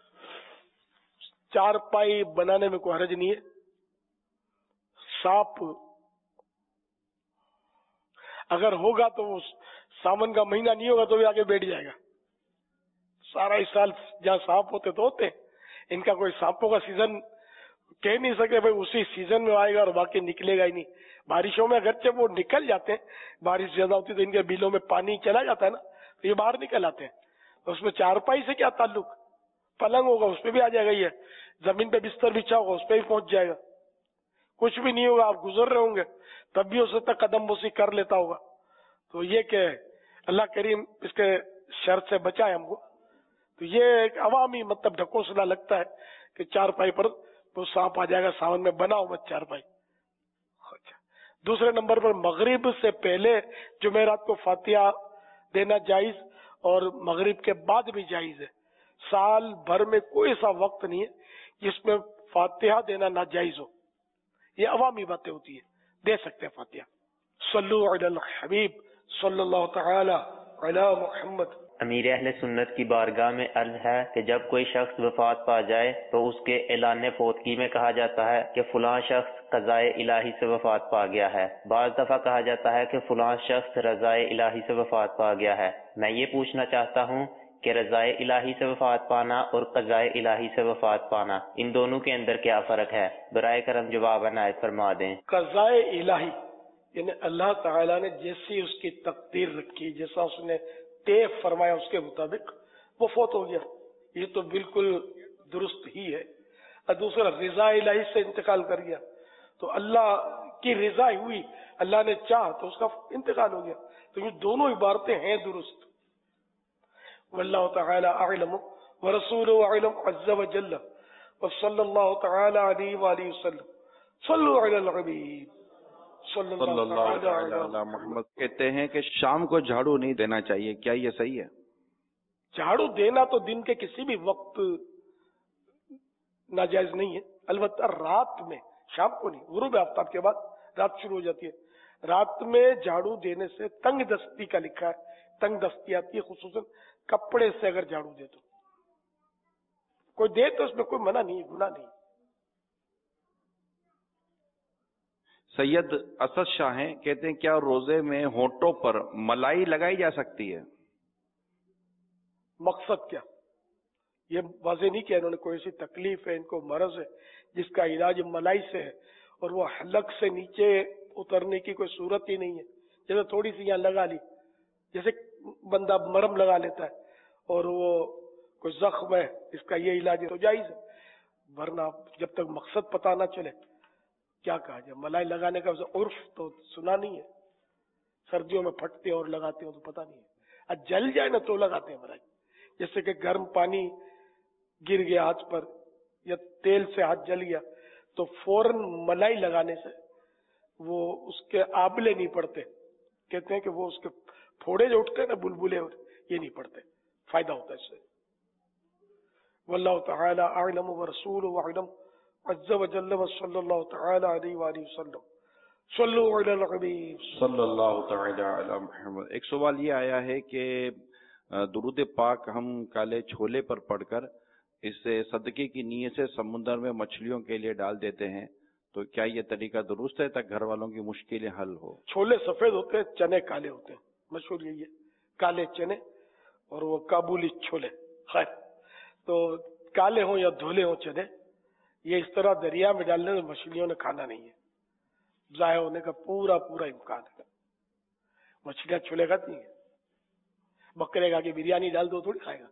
चारपाई बनाने में कोई हर्ज नहीं है। सांप अगर होगा तो सावन का महीना नहीं होगा तो भी आगे बैठ जाएगा। सारा इस साल जहाँ सांप होते तो होते, इनका कोई सांपों का सीजन कह नहीं सकते भाई उसी सीजन में आएगा और बाकी निकलेगा ही नहीं। बारिशों में अगरचे वो निकल जाते हैं, बारिश ज्यादा होती है तो इनके बिलों में पानी चला जाता है ना, तो ये बाहर निकल आते हैं। तो उसमें चारपाई से क्या ताल्लुक? पलंग होगा उस पर भी आ जाएगा, ये जमीन पे बिस्तर बिछा होगा उस पर भी पहुंच जाएगा। کچھ بھی نہیں ہوگا, آپ گزر رہے ہوں گے تب بھی اسے تک قدم بوسی کر لیتا ہوگا. تو یہ کہ اللہ کریم اس کے شر سے بچائے ہم کو. تو یہ ایک عوامی مطلب ڈھکوسلا لگتا ہے کہ چارپائی پر تو سانپ آ جائے گا, ساون میں بناؤ مت چارپائی. اچھا, دوسرے نمبر پر مغرب سے پہلے جمعرات کو فاتحہ دینا جائز اور مغرب کے بعد بھی جائز ہے. سال بھر میں کوئی ایسا وقت نہیں ہے جس میں فاتحہ دینا ناجائز ہو. یہ عوامی باتیں ہوتی ہے, دے سکتے ہیں فاتحہ. صلو علی الحبیب صلی اللہ تعالی علی محمد. امیر اہل سنت کی بارگاہ میں عرض ہے کہ جب کوئی شخص وفات پا جائے تو اس کے اعلان فوتگی میں کہا جاتا ہے کہ فلاں شخص قضائے الہی سے وفات پا گیا ہے. بعض دفعہ کہا جاتا ہے کہ فلاں شخص رضائے الہی سے وفات پا گیا ہے. میں یہ پوچھنا چاہتا ہوں کہ رضائے الہی سے وفات پانا اور قضائے الہی سے وفات پانا, ان دونوں کے اندر کیا فرق ہے؟ برائے کرم جواب عنایت فرما دیں. قضائے الہی یعنی اللہ تعالیٰ نے جیسی اس کی تقدیر رکھی, جیسا اس نے طے فرمایا اس کے مطابق وہ فوت ہو گیا, یہ تو بالکل درست ہی ہے. اور دوسرا رضا الہی سے انتقال کر گیا تو اللہ کی رضا ہوئی, اللہ نے چاہ تو اس کا انتقال ہو گیا. تو یہ دونوں عبارتیں ہیں درست. واللہ تعالی اعلم ورسولہ اعلم عز وجل وصلی اللہ تعالی علیہ وآلہ وسلم. صلو علی الحبیب صلی اللہ تعالی علی محمد. کہتے ہیں کہ شام کو جھاڑو نہیں دینا چاہیے, کیا یہ صحیح ہے؟ جھاڑو دینا تو دن کے کسی بھی وقت ناجائز نہیں ہے, البتہ رات میں, شام کو نہیں. غروب آفتاب کے بعد رات شروع ہو جاتی ہے. رات میں جھاڑو دینے سے تنگ دستی کا لکھا ہے, تنگ دستی آتی ہے خصوصاً کپڑے سے اگر جھاڑو دے تو. کوئی دے تو اس میں کوئی منع نہیں, گناہ نہیں. سید اسد شاہ ہیں, کہتے ہیں کیا روزے میں ہونٹوں پر ملائی لگائی جا سکتی ہے؟ مقصد کیا یہ واضح نہیں کیا انہوں نے. کوئی ایسی تکلیف ہے, ان کو مرض ہے جس کا علاج ملائی سے ہے اور وہ حلق سے نیچے اترنے کی کوئی صورت ہی نہیں ہے. جیسے تھوڑی سی یہاں لگا لی, جیسے بندہ مرم لگا لیتا ہے اور وہ کوئی زخم ہے, اس کا یہ علاج ہے تو جائز ہے. ورنہ جب تک مقصد پتہ نہ چلے کیا کہا جائے. ملائی لگانے کا عرف تو سنا نہیں ہے. سردیوں میں پھٹتے اور لگاتے ہو تو پتہ نہیں ہے. جل جائے نا تو لگاتے ہیں ملائی. جیسے کہ گرم پانی گر گیا ہاتھ پر یا تیل سے ہاتھ جل گیا تو فوراً ملائی لگانے سے وہ اس کے آبلے نہیں پڑتے. کہتے ہیں کہ وہ اس کے پھوڑے جو اٹھتے ہیں نا بلبلے, یہ نہیں پڑتے, فائدہ ہوتا ہے اس سے. واللہ تعالی اعلم ورسولہ اعلم عز وجل وصلی اللہ تعالی علیہ وآلہ وسلم. صلو علی الحبیب صلی اللہ تعالی علی محمد. ایک سوال یہ آیا ہے کہ درود پاک ہم کالے چھولے پر پڑھ کر اسے صدقے کی نیت سے سمندر میں مچھلیوں کے لیے ڈال دیتے ہیں, تو کیا یہ طریقہ درست ہے تاکہ گھر والوں کی مشکلیں حل ہو؟ چھولے سفید ہوتے ہیں, چنے کالے ہوتے ہیں, مشہور یہی ہے, کالے چنے اور وہ کابلی چھولے. خیر, تو کالے ہوں یا دھولے ہوں چنے, یہ اس طرح دریا میں ڈالنے سے مچھلیوں نے کھانا نہیں ہے, ضائع ہونے کا پورا پورا امکان ہے. مچھلیاں چھولے کھاتی ہیں, بکرے کا کہ بریانی ڈال دو تھوڑی کھائے گا.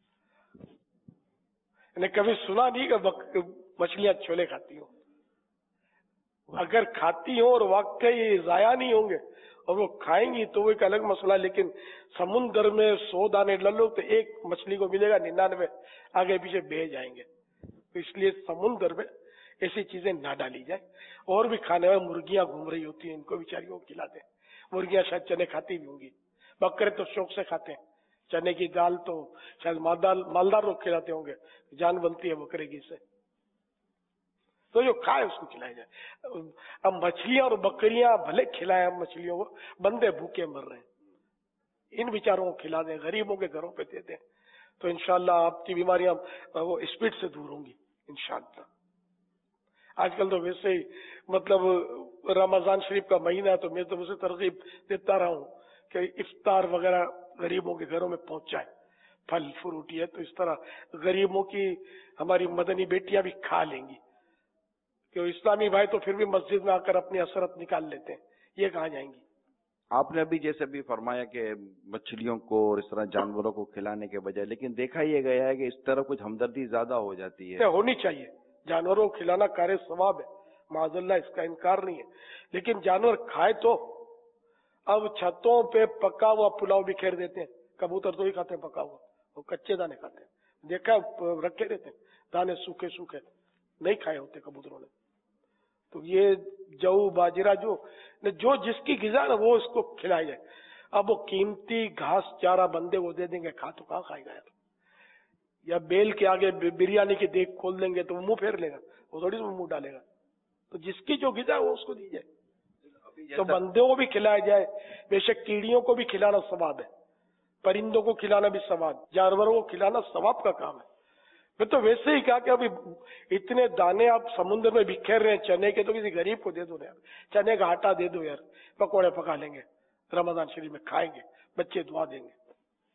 نے کبھی سنا نہیں کہ مچھلیاں چھولے کھاتی ہوں. اگر کھاتی ہوں اور واقعی ضائع نہیں ہوں گے اور وہ کھائیں گی تو وہ ایک الگ مسئلہ. لیکن سمندر میں 100 دانے ڈال لو تو ایک مچھلی کو ملے گا, 99 آگے پیچھے بہ جائیں گے. تو اس لیے سمندر میں ایسی چیزیں نہ ڈالی جائے. اور بھی کھانے میں مرغیاں گھوم رہی ہوتی ہیں, ان کو بیچاریوں کو کھلاتے ہیں. مرغیاں شاید چنے کھاتی بھی ہوں گی, بکرے تو شوق سے کھاتے ہیں. چنے کی دال تو شاید مالدار لوگ کھلاتے ہوں گے, جان بنتی ہے بکرے کی سے. تو جو کھائے اس کو کھلایا جائے. اب مچھلیاں اور بکریاں بھلے کھلائیں, ہم مچھلیوں کو, بندے بھوکے مر رہے ہیں, ان بیچاروں کو کھلا دیں, غریبوں کے گھروں پہ دے دیں, تو انشاءاللہ آپ کی بیماریاں وہ اسپیڈ سے دور ہوں گی انشاءاللہ. آج کل تو ویسے ہی مطلب رمضان شریف کا مہینہ ہے تو میں تو اسے ترغیب دیتا رہا ہوں کہ افطار وغیرہ غریبوں کے گھروں میں پہنچائے. پھل فروٹ ہے تو اس طرح غریبوں کی ہماری مدنی بیٹیاں بھی کھا لیں گی. کہ اسلامی بھائی تو پھر بھی مسجد میں آ کر اپنی اثرت نکال لیتے ہیں, یہ کہاں جائیں گی. آپ نے ابھی جیسے بھی فرمایا کہ مچھلیوں کو اور اس طرح جانوروں کو کھلانے کے بجائے, لیکن دیکھا یہ گیا ہے کہ اس طرح کچھ ہمدردی زیادہ ہو جاتی ہے. ہونی چاہیے, جانوروں کو کھلانا کار ثواب ہے, معذاللہ اس کا انکار نہیں ہے، لیکن جانور کھائے تو اب چھتوں پہ پکا ہوا پلاؤ بکھیر دیتے ہیں، کبوتر تو ہی کھاتے ہیں پکا ہوا، وہ کچے دانے کھاتے ہیں، دیکھا رکھے رہتے ہیں دانے سوکھے سوکھے، نہیں کھائے ہوتے کبوتروں نے۔ تو یہ جو باجرہ جو جس کی غذا نا وہ اس کو کھلایا جائے۔ اب وہ قیمتی گھاس چارہ بندے وہ دے دیں گے، کھا تو کہاں کھائے گا یار؟ یا بیل کے آگے بریانی کی دیکھ کھول دیں گے تو وہ منہ پھیر لے گا، وہ تھوڑی سی منہ ڈالے گا۔ تو جس کی جو غذا ہے وہ اس کو دی جائے، تو بندوں کو بھی کھلایا جائے۔ بے شک کیڑیوں کو بھی کھلانا ثواب ہے، پرندوں کو کھلانا بھی ثواب، جانوروں کو کھلانا ثواب کا کام ہے۔ پھر تو ویسے ہی کہا کہ ابھی اتنے دانے آپ سمندر میں بکھیر رہے ہیں چنے کے، تو کسی غریب کو دے دو یار، چنے کا آٹا دے دو یار، پکوڑے پکا لیں گے، رمضان شریف میں کھائیں گے، بچے دعا دیں گے۔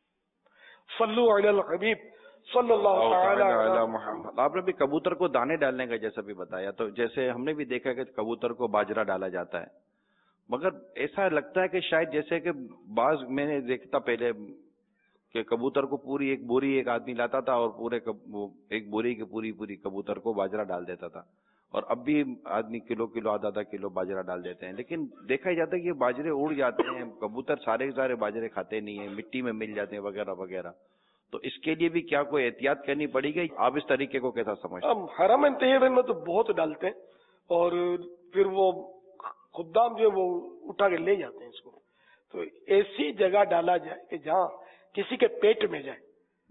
صلو علی الحبیب صلی اللہ تعالی علی محمد۔ آپ نے بھی کبوتر کو دانے ڈالنے کا جیسا بھی بتایا، تو جیسے ہم نے بھی دیکھا کہ کبوتر کو باجرہ ڈالا جاتا ہے، مگر ایسا لگتا ہے کہ شاید جیسے کہ بعض میں نے دیکھتا پہلے کہ کبوتر کو پوری ایک بوری ایک آدمی لاتا تھا اور پورے ایک بوری کی پوری کبوتر کو باجرہ ڈال دیتا تھا، اور اب بھی آدمی کلو آدھا کلو باجرہ ڈال دیتے ہیں، لیکن دیکھا جاتا ہے کہ یہ باجرے اڑ جاتے ہیں، کبوتر سارے باجرے کھاتے نہیں ہیں، مٹی میں مل جاتے ہیں وغیرہ وغیرہ۔ تو اس کے لیے بھی کیا کوئی احتیاط کرنی پڑے گی؟ آپ اس طریقے کو کیسا سمجھتے ہیں؟ حرم طیبہ میں تو بہت ڈالتے ہیں، اور پھر وہ خدام جو وہ اٹھا کے لے جاتے ہیں اس کو۔ تو ایسی جگہ ڈالا جائے کہ جہاں کسی کے پیٹ میں جائے،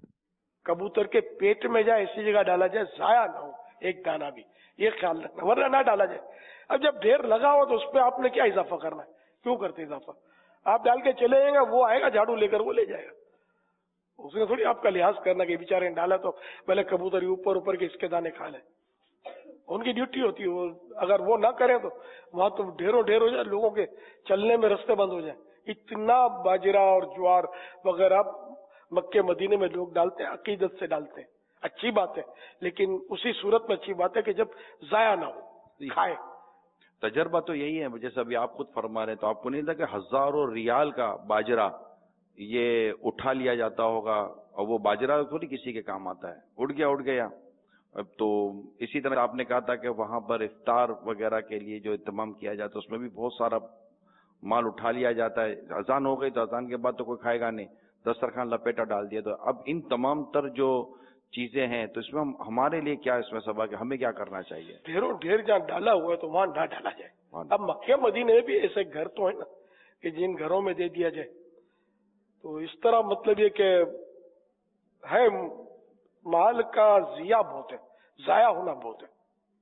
کبوتر کے پیٹ میں جائے، ایسی جگہ ڈالا جائے ضائع نہ ہو ایک دانہ بھی، یہ خیال رکھنا، ورنہ نہ ڈالا جائے۔ اب جب ڈھیر لگا ہو تو اس پہ آپ نے کیا اضافہ کرنا ہے؟ کیوں کرتے اضافہ؟ آپ ڈال کے چلے جائیں گے، وہ آئے گا جھاڑو لے کر وہ لے جائے گا، اس نے تھوڑی آپ کا لحاظ کرنا کہ بیچارے نے ڈالا تو پہلے کبوتر اوپر کے اس کے دانے کھا لیں۔ ان کی ڈیوٹی ہوتی ہے، اگر وہ نہ کریں تو وہاں تو ڈھیر ہو جائے، لوگوں کے چلنے میں رستے بند ہو جائیں۔ اتنا باجرہ اور جوار وغیرہ مکے مدینے میں لوگ ڈالتے ہیں، عقیدت سے ڈالتے ہیں، اچھی بات ہے، لیکن اسی صورت میں اچھی بات ہے کہ جب ضائع نہ ہو، کھائے۔ تجربہ تو یہی ہے، جیسے ابھی آپ خود فرما رہے ہیں، تو آپ کو نہیں لگا کہ ہزاروں ریال کا باجرہ یہ اٹھا لیا جاتا ہوگا، اور وہ باجرہ تھوڑی کسی کے کام آتا ہے، اڑ گیا۔ اب تو اسی طرح آپ نے کہا تھا کہ وہاں پر افطار وغیرہ کے لیے جو اہتمام کیا جاتا ہے اس میں بھی بہت سارا مال اٹھا لیا جاتا ہے، اذان ہو گئی تو اذان کے بعد تو کوئی کھائے گا نہیں، دسترخوان لپیٹا ڈال دیا۔ تو اب ان تمام تر جو چیزیں ہیں تو اس میں ہمارے لیے کیا اس میں سبق ہے، ہمیں کیا کرنا چاہیے؟ ڈھیر جہاں ڈالا ہوا ہے تو وہاں نہ ڈالا جائے۔ اب مکے مدینے میں بھی ایسے گھر تو ہے نا کہ جن گھروں میں دے دیا جائے، تو اس طرح مطلب یہ کہ ہے مال کا ضائع ہونا بہت ہے۔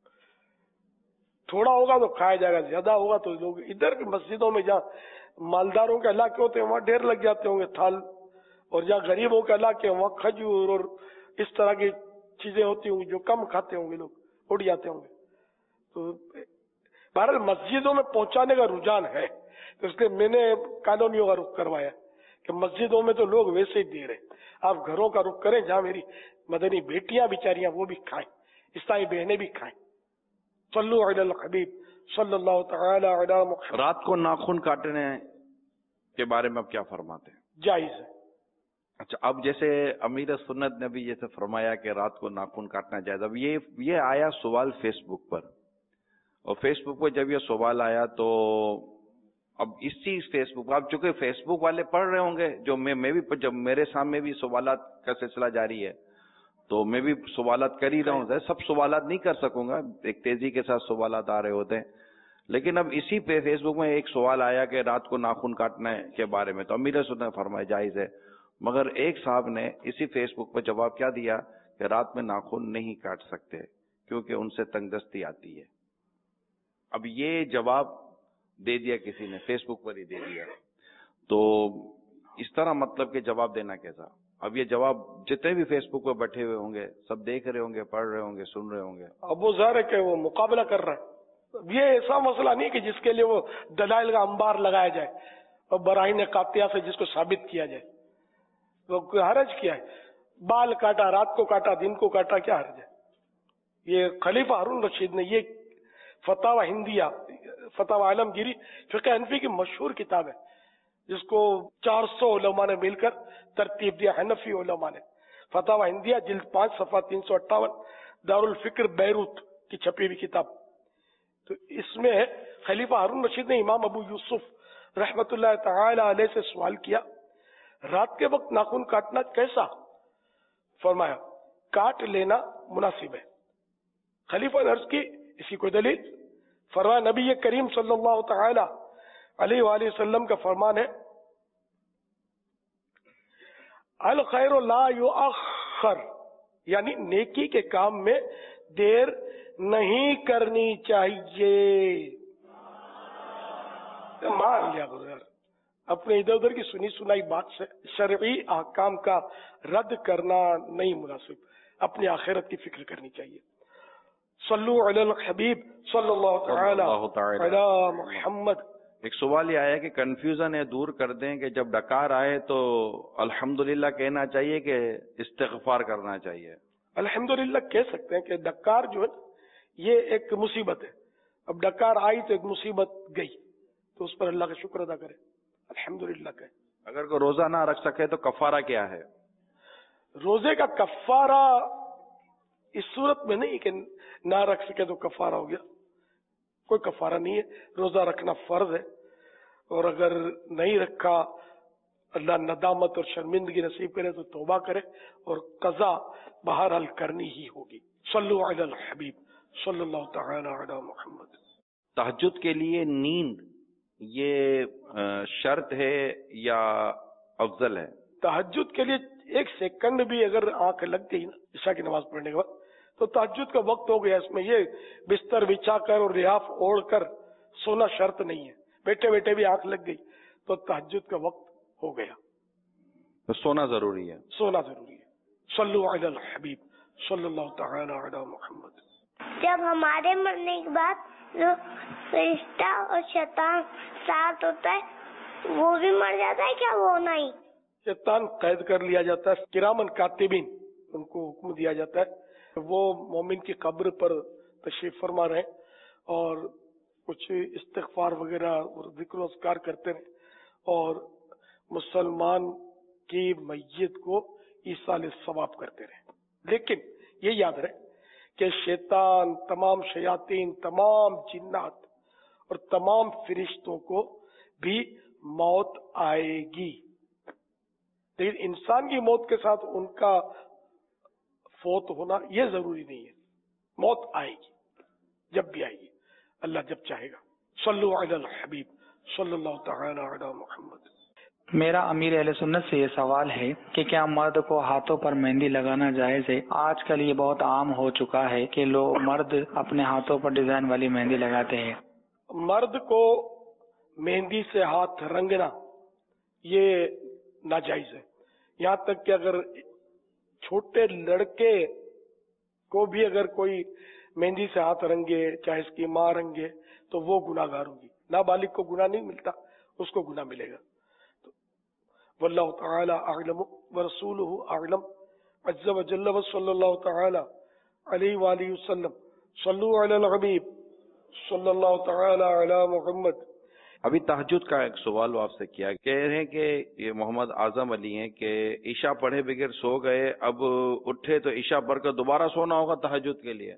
تھوڑا ہوگا تو کھایا جائے گا، زیادہ ہوگا تو لوگ ادھر کی مسجدوں میں جہاں مالداروں کے علاقے ہوتے ہیں وہاں ڈھیر لگ جاتے ہوں گے تھال، اور جہاں غریبوں کے علاقے ہیں وہاں کھجور اور اس طرح کی چیزیں ہوتی ہوں گی جو کم کھاتے ہوں گے، لوگ اڑ جاتے ہوں گے۔ تو بہرحال مسجدوں میں پہنچانے کا رجحان ہے، تو اس لیے میں نے کالونیوں کا رخ کروایا کہ مسجدوں میں تو لوگ ویسے ہی دے رہے، آپ گھروں کا رخ کریں جہاں میری مدنی بیٹیاں بیچاریاں وہ بھی کھائیں، اسلامی بہنیں بھی کھائیں۔ صلو علی الحبیب صلی اللہ تعالی علی محمد۔ رات کو ناخن کاٹنے کے بارے میں آپ کیا فرماتے ہیں؟ جائز ہے۔ اچھا، اب جیسے امیر سنت نے بھی جیسے فرمایا کہ رات کو ناخن کاٹنا جائز، اب یہ آیا سوال فیس بک پر، اور فیس بک پر جب یہ سوال آیا تو اب اسی فیس بک، اب چونکہ فیس بک والے پڑھ رہے ہوں گے، جو میں بھی جب میرے سامنے بھی سوالات کا سلسلہ جاری ہے تو میں بھی سوالات کر ہی رہا ہوں، سب سوالات نہیں کر سکوں گا، ایک تیزی کے ساتھ سوالات آ رہے ہوتے ہیں، لیکن اب اسی پہ فیس بک میں ایک سوال آیا کہ رات کو ناخن کاٹنے کے بارے میں، تو امیر سنت نے فرمایا جائز ہے، مگر ایک صاحب نے اسی فیس بک پہ جواب کیا دیا کہ رات میں ناخن نہیں کاٹ سکتے کیونکہ ان سے تنگ دستی آتی ہے۔ اب یہ جواب دے دیا کسی نے، فیس بک پر ہی دے دیا، تو اس طرح مطلب کہ جواب دینا کیسا؟ اب یہ جواب جتنے بھی فیس بک پہ بیٹھے ہوئے ہوں گے سب دیکھ رہے ہوں گے، پڑھ رہے ہوں گے، سن رہے ہوں گے۔ اب وہ ظاہر ہے کہ وہ مقابلہ کر رہا ہے، یہ ایسا مسئلہ نہیں کہ جس کے لیے وہ دلائل کا انبار لگایا جائے اور براہین قاطعہ سے جس کو ثابت کیا جائے، وہ حرج کیا ہے؟ بال کاٹا، رات کو کاٹا، دن کو کاٹا، کیا حرج ہے؟ یہ خلیفہ ہارون رشید نے یہ فتاوی ہندیہ، فتاوی عالمگیری فقہ حنفی کی مشہور کتاب ہے جس کو 400 علماء نے مل کر ترتیب دیا، حنفی علماء نے، فتاوی ہندیہ جلد 5 صفحہ 358، دارالفکر بیروت کی چھپی ہوئی کتاب۔ تو اس میں خلیفہ ہارون رشید نے امام ابو یوسف رحمت اللہ تعالی علیہ سے سوال کیا رات کے وقت ناخن کاٹنا کیسا؟ فرمایا کاٹ لینا مناسب ہے. خلیفہ نے عرض کی اسی کو دلیل؟ فرمایا نبی کریم صلی اللہ تعالی علیہ وآلہ وسلم کا فرمان ہے الخیر لا یؤخر، یعنی نیکی کے کام میں دیر نہیں کرنی چاہیے. مان لیا کرو یار، اپنے ادھر ادھر کی سنی سنائی بات سے شرعی احکام کا رد کرنا نہیں مناسب. اپنی آخرت کی فکر کرنی چاہیے. صلو علی الحبیب صلی اللہ تعالی علی محمد. ایک سوال یہ آیا کہ کنفیوژن ہے دور کر دیں کہ جب ڈکار آئے تو الحمدللہ کہنا چاہیے کہ استغفار کرنا چاہیے؟ الحمدللہ کہہ سکتے ہیں کہ ڈکار جو ہے یہ ایک مصیبت ہے. اب ڈکار آئی تو ایک مصیبت گئی تو اس پر اللہ کا شکر ادا کرے، الحمدللہ کہے. اگر کوئی روزہ نہ رکھ سکے تو کفارہ کیا ہے؟ روزے کا کفارہ اس صورت میں نہیں کہ نہ رکھ سکے تو کفارہ ہو گیا، کوئی کفارہ نہیں ہے. روزہ رکھنا فرض ہے، اور اگر نہیں رکھا اللہ ندامت اور شرمندگی نصیب کرے تو توبہ کرے، اور قضا بہرحال کرنی ہی ہوگی. صلو علی الحبیب صلی اللہ تعالی علی محمد. تہجد کے لیے نیند یہ شرط ہے یا افضل ہے؟ تہجد کے لیے ایک سیکنڈ بھی اگر آنکھ لگ گئی نا عشاء کی نماز پڑھنے کے بعد تو تہجد کا وقت ہو گیا. اس میں یہ بستر بچھا کر اور لحاف اوڑھ کر سونا شرط نہیں ہے. بیٹھے بیٹھے بھی آنکھ لگ گئی تو تہجد کا وقت ہو گیا، تو سونا ضروری ہے. سونا ضروری ہے. صلو علی الحبیب صلی اللہ تعالی علی محمد. جب ہمارے مرنے کے بعد جو فرشتہ اور شیطان ساتھ ہوتا ہے وہ بھی مر جاتا ہے کیا؟ وہ نہیں، شیطان قید کر لیا جاتا ہے. کرامن کاتبین ان کو حکم دیا جاتا ہے وہ مومن کی قبر پر تشریف فرما رہے اور کچھ استغفار وغیرہ اور ذکر و اذکار کرتے رہے اور مسلمان کی میت کو ایصال ثواب کرتے رہے. لیکن یہ یاد رہے کہ شیطان، تمام شیاطین، تمام جنات اور تمام فرشتوں کو بھی موت آئے گی، لیکن انسان کی موت کے ساتھ ان کا فوت ہونا یہ ضروری نہیں ہے. موت آئے گی، جب بھی آئے گی، اللہ جب چاہے گا. صلو علی الحبیب صلی اللہ تعالی علی محمد. میرا امیر اہل سنت سے یہ سوال ہے کہ کیا مرد کو ہاتھوں پر مہندی لگانا جائز ہے؟ آج کل یہ بہت عام ہو چکا ہے کہ لوگ مرد اپنے ہاتھوں پر ڈیزائن والی مہندی لگاتے ہیں. مرد کو مہندی سے ہاتھ رنگنا یہ ناجائز ہے. یہاں تک کہ اگر چھوٹے لڑکے کو بھی اگر کوئی مہندی سے ہاتھ رنگے، چاہے اس کی ماں رنگے، تو وہ گناہ گار ہوگی. نابالغ کو گناہ نہیں ملتا، اس کو گناہ ملے گا. واللہ تعالی اعلم ورسولہ اعلم عز وجل وصلی اللہ تعالی علیہ وآلہ وسلم. صلو علی الحبیب صلی اللہ تعالی علی محمد. ابھی تہجد کا ایک سوال آپ سے کیا، کہہ رہے ہیں کہ یہ محمد اعظم علی ہیں کہ عشاء پڑھے بغیر سو گئے، اب اٹھے تو عشاء پڑھ کر دوبارہ سونا ہوگا تہجد کے لیے.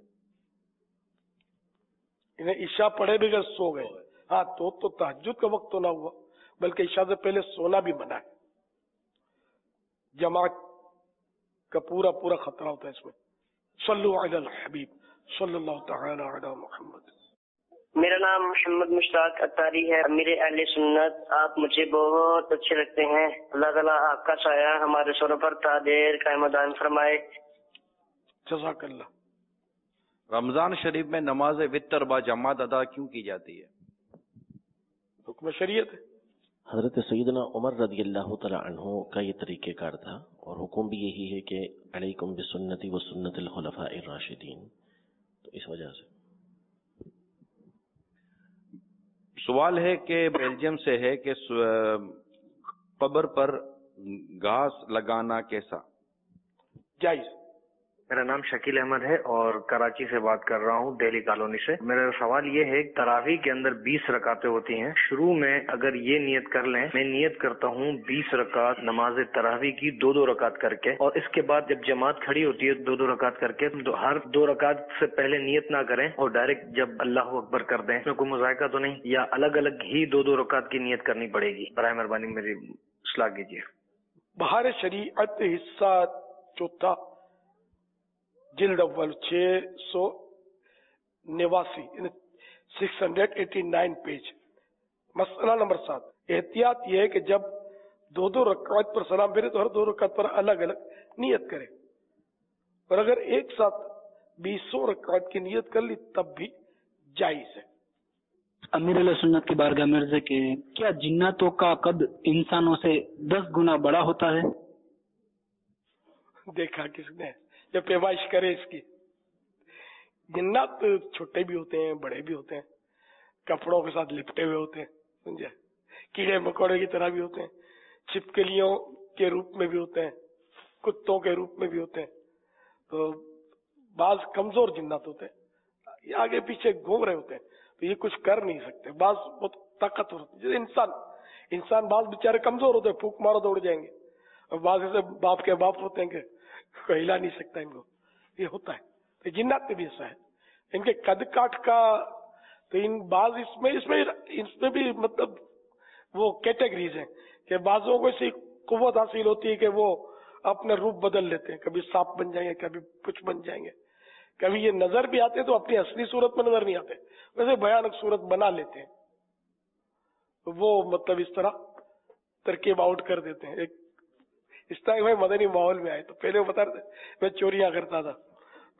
انہیں عشاء پڑھے بغیر سو گئے، ہاں تو تہجد کا وقت تو نہ ہوا، بلکہ عشاء سے پہلے سونا بھی منع ہے. جماعت کا پورا خطرہ ہوتا ہے اس میں. صلو علی الحبیب صلی اللہ تعالی علی محمد. میرا نام محمد مشتاق اتاری ہے. امیر اہل سنت، آپ مجھے بہت اچھے لگتے ہیں. اللہ تعالیٰ آپ کا سایہ ہمارے سروں پر تا دیر قائم و دائم فرمائے. جزاک اللہ. رمضان شریف میں نماز وتر با جماعت ادا کیوں کی جاتی ہے؟ حکم شریعت ہے. حضرت سیدنا عمر رضی اللہ تعالی عنہ کا یہ طریقہ کار تھا اور حکم بھی یہی ہے کہ علیکم بسنتی و سنت الخلفاء الراشدین، تو اس وجہ سے. سوال ہے کہ بیلجیم سے ہے کہ قبر پر گھاس لگانا کیسا؟ جائز. میرا نام شکیل احمد ہے اور کراچی سے بات کر رہا ہوں، دہلی کالونی سے۔ میرا سوال یہ ہے، تراویح کے اندر 20 رکعتیں ہوتی ہیں، شروع میں اگر یہ نیت کر لیں، میں نیت کرتا ہوں 20 رکعت نماز تراویح کی 2 رکعت کر کے، اور اس کے بعد جب جماعت کھڑی ہوتی ہے 2 رکعت کر کے، تو ہر 2 رکعت سے پہلے نیت نہ کریں اور ڈائریکٹ جب اللہ اکبر کر دیں، اس میں کوئی مذائقہ تو نہیں، یا الگ الگ ہی 2 رکعت کی نیت کرنی پڑے گی؟ برائے مہربانی میری اصلاح کیجیے۔ بہار شریعت حصہ چوتھا جلد اول 689 689 پیج، مسئلہ نمبر 7، احتیاط یہ ہے کہ جب 2 رکعت پر سلام پھیرے تو ہر 2 رکعت پر الگ الگ نیت کرے، اور اگر ایک ساتھ 20 رکعت کی نیت کر لی تب بھی جائز ہے۔ امیر علیہ سنت کی بارگاہ میں عرض ہے کہ کیا جناتوں کا قد انسانوں سے 10 گنا بڑا ہوتا ہے؟ دیکھا کس نے جب پیمائش کرے اس کی؟ جنات چھوٹے بھی ہوتے ہیں، بڑے بھی ہوتے ہیں، کپڑوں کے ساتھ لپٹے ہوئے ہوتے ہیں، سمجھے، کیڑے مکوڑے کی طرح بھی ہوتے ہیں، چھپکلیوں کے روپ میں بھی ہوتے ہیں، کتوں کے روپ میں بھی ہوتے ہیں، تو بعض کمزور جنات ہوتے ہیں، یہ آگے پیچھے گھوم رہے ہوتے ہیں، تو یہ کچھ کر نہیں سکتے، بعض بہت طاقتور ہوتے ہیں، جیسے انسان بعض بیچارے کمزور ہوتے ہیں، پھونک مارو دوڑ جائیں گے، اور بعض ایسے باپ کے باپ ہوتے ہیں کہ کوئی ہلا نہیں سکتا ان کو، یہ ہوتا ہے۔ تو جنات میں بھی ایسا ہے، ان کے قد کاٹ کا تو ان بعض اس میں بھی مطلب وہ کیٹیگریز ہیں کہ بعضوں کو ایسی قوت حاصل ہوتی ہے کہ وہ اپنا روپ بدل لیتے ہیں، کبھی سانپ بن جائیں گے، کبھی کچھ بن جائیں گے، کبھی یہ نظر بھی آتے تو اپنی اصلی صورت میں نظر نہیں آتے، ویسے بھیانک صورت بنا لیتے ہیں، وہ مطلب اس طرح ترکیب آؤٹ کر دیتے ہیں۔ اس طرح میں مدنی ماحول میں آئے تو پہلے وہ بتا رہے تھے میں چوریاں کرتا تھا، تو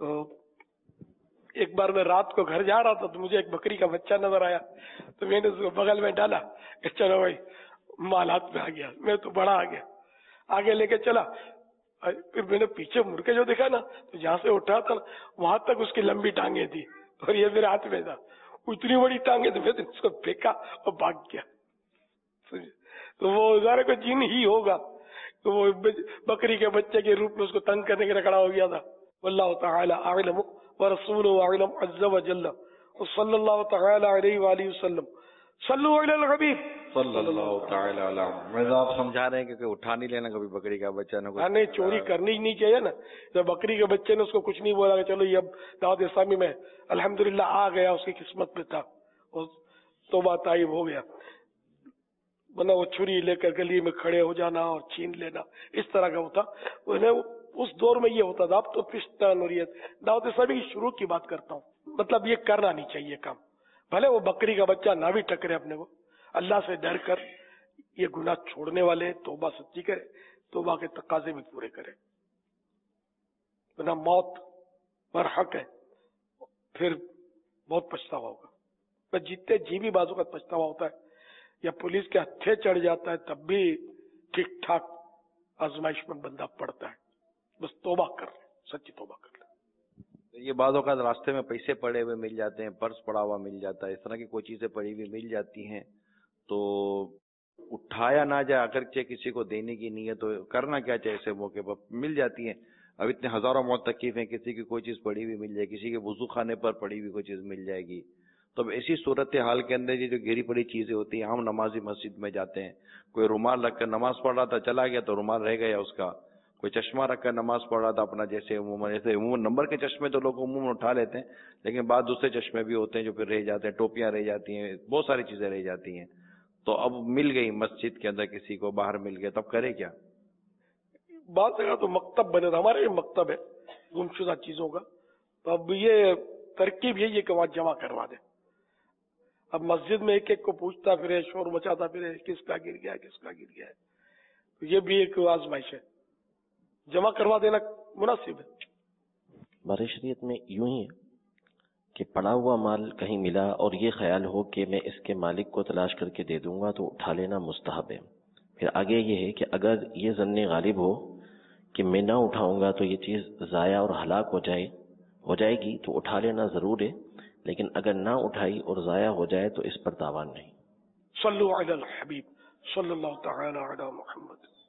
ایک بار میں رات کو گھر جا رہا تھا تو مجھے ایک بکری کا بچہ نظر آیا، تو میں نے اس کو بغل میں ڈالا کہ چلو بھائی مال ہاتھ میں آ گیا، میں تو بڑا آ گیا، آگے لے کے چلا، پھر میں نے پیچھے مڑ کے جو دیکھا نا تو جہاں سے اٹھا تھا وہاں تک اس کی لمبی ٹانگیں تھی اور یہ میرے ہاتھ میں تھا، اتنی بڑی ٹانگیں تو میں نے اس کو پھینکا اور بھاگ گیا۔ تو وہ ظاہر کو جن ہی ہوگا، تو وہ بکری کے بچے کے روپ میں اس کو تنگ کرنے کے لیے کھڑا ہو گیا تھا۔ واللہ تعالی اعلم ورسولہ اعلم عز وجل، وصلی اللہ تعالی علیہ وآلہ وسلم، صلو علی الحبیب صلی اللہ تعالی علیہ وسلم۔ آپ سمجھا رہے ہیں کہ اٹھا نہیں لینا کبھی بکری کا بچہ نہ، نہیں چوری کرنی ہی نہیں چاہیے نا۔ جب بکری کے بچے نے اس کو کچھ نہیں بولا کہ چلو یہ اب دعوت اسلامی میں الحمدللہ آ گیا، اس کی قسمت میں تھا، توبہ طائب ہو گیا، ورنہ وہ چھری لے کر گلی میں کھڑے ہو جانا اور چھین لینا اس طرح کا ہوتا۔ اس دور میں یہ ہوتا تھا، اب تو پشتہ نوریت دعوت اسلامی کی شروع کی بات کرتا ہوں، مطلب یہ کرنا نہیں چاہیے کام، بھلے وہ بکری کا بچہ نہ بھی ٹکرے اپنے کو، اللہ سے ڈر کر یہ گناہ چھوڑنے والے توبہ سچی کرے، توبہ کے تقاضے بھی پورے کرے، ورنہ موت برحق ہے، پھر بہت پچھتاوا ہوگا۔ میں جیتے جی بھی بازو کا پچھتاوا ہوتا ہے یا پولیس کے ہتھے چڑھ جاتا ہے تب بھی ٹھیک ٹھاک آزمائش میں بندہ پڑتا ہے، بس توبہ کر لے، سچی توبہ کر لے۔ یہ بعض اوقات راستے میں پیسے پڑے ہوئے مل جاتے ہیں، پرس پڑا ہوا مل جاتا ہے، اس طرح کی کوئی چیزیں پڑی ہوئی مل جاتی ہیں تو اٹھایا نہ جائے، اگرچہ کسی کو دینے کی نیت ہو، کرنا کیا چاہیے ایسے موقع پر؟ مل جاتی ہیں، اب اتنے ہزاروں معتکف ہیں، کسی کی کوئی چیز پڑی ہوئی مل جائے، کسی کے وضو خانے پر پڑی ہوئی کوئی چیز مل جائے گی، تو اب ایسی صورتحال کے اندر یہ جو گھری پڑی چیزیں ہوتی ہیں، ہم نمازی مسجد میں جاتے ہیں، کوئی رومال رکھ کر نماز پڑھ رہا تھا چلا گیا تو رومال رہ گیا اس کا، کوئی چشمہ رکھ کر نماز پڑھ رہا تھا اپنا، جیسے عموماً نمبر کے چشمے تو لوگ عموماً اٹھا لیتے ہیں، لیکن بعض دوسرے چشمے بھی ہوتے ہیں جو پھر رہ جاتے ہیں، ٹوپیاں رہ جاتی ہیں، بہت ساری چیزیں رہ جاتی ہیں، تو اب مل گئی مسجد کے اندر کسی کو، باہر مل گیا، تب کرے کیا؟ بعض جگہ تو مکتب بنے تھا، ہمارے مکتب ہے گمشدہ چیزوں کا، تو اب یہ ترکیب یہی ہے کہ وہاں جمع کروا دیں۔ اب مسجد میں ایک ایک کو پوچھتا پھرے، شور مچاتا پھرے، کس کا گر گیا ہے، کس کا گر گیا ہے، تو یہ بھی ایک آزمائش ہے، جمع کروا دینا مناسب ہے۔ ہماری شریعت میں یوں ہی ہے کہ پڑا ہوا مال کہیں ملا اور یہ خیال ہو کہ میں اس کے مالک کو تلاش کر کے دے دوں گا تو اٹھا لینا مستحب ہے۔ پھر آگے یہ ہے کہ اگر یہ ظن غالب ہو کہ میں نہ اٹھاؤں گا تو یہ چیز ضائع اور ہلاک ہو جائے گی تو اٹھا لینا ضرور ہے، لیکن اگر نہ اٹھائی اور ضائع ہو جائے تو اس پر تاوان نہیں۔ صلو علی الحبیب صلی اللہ تعالی علی محمد۔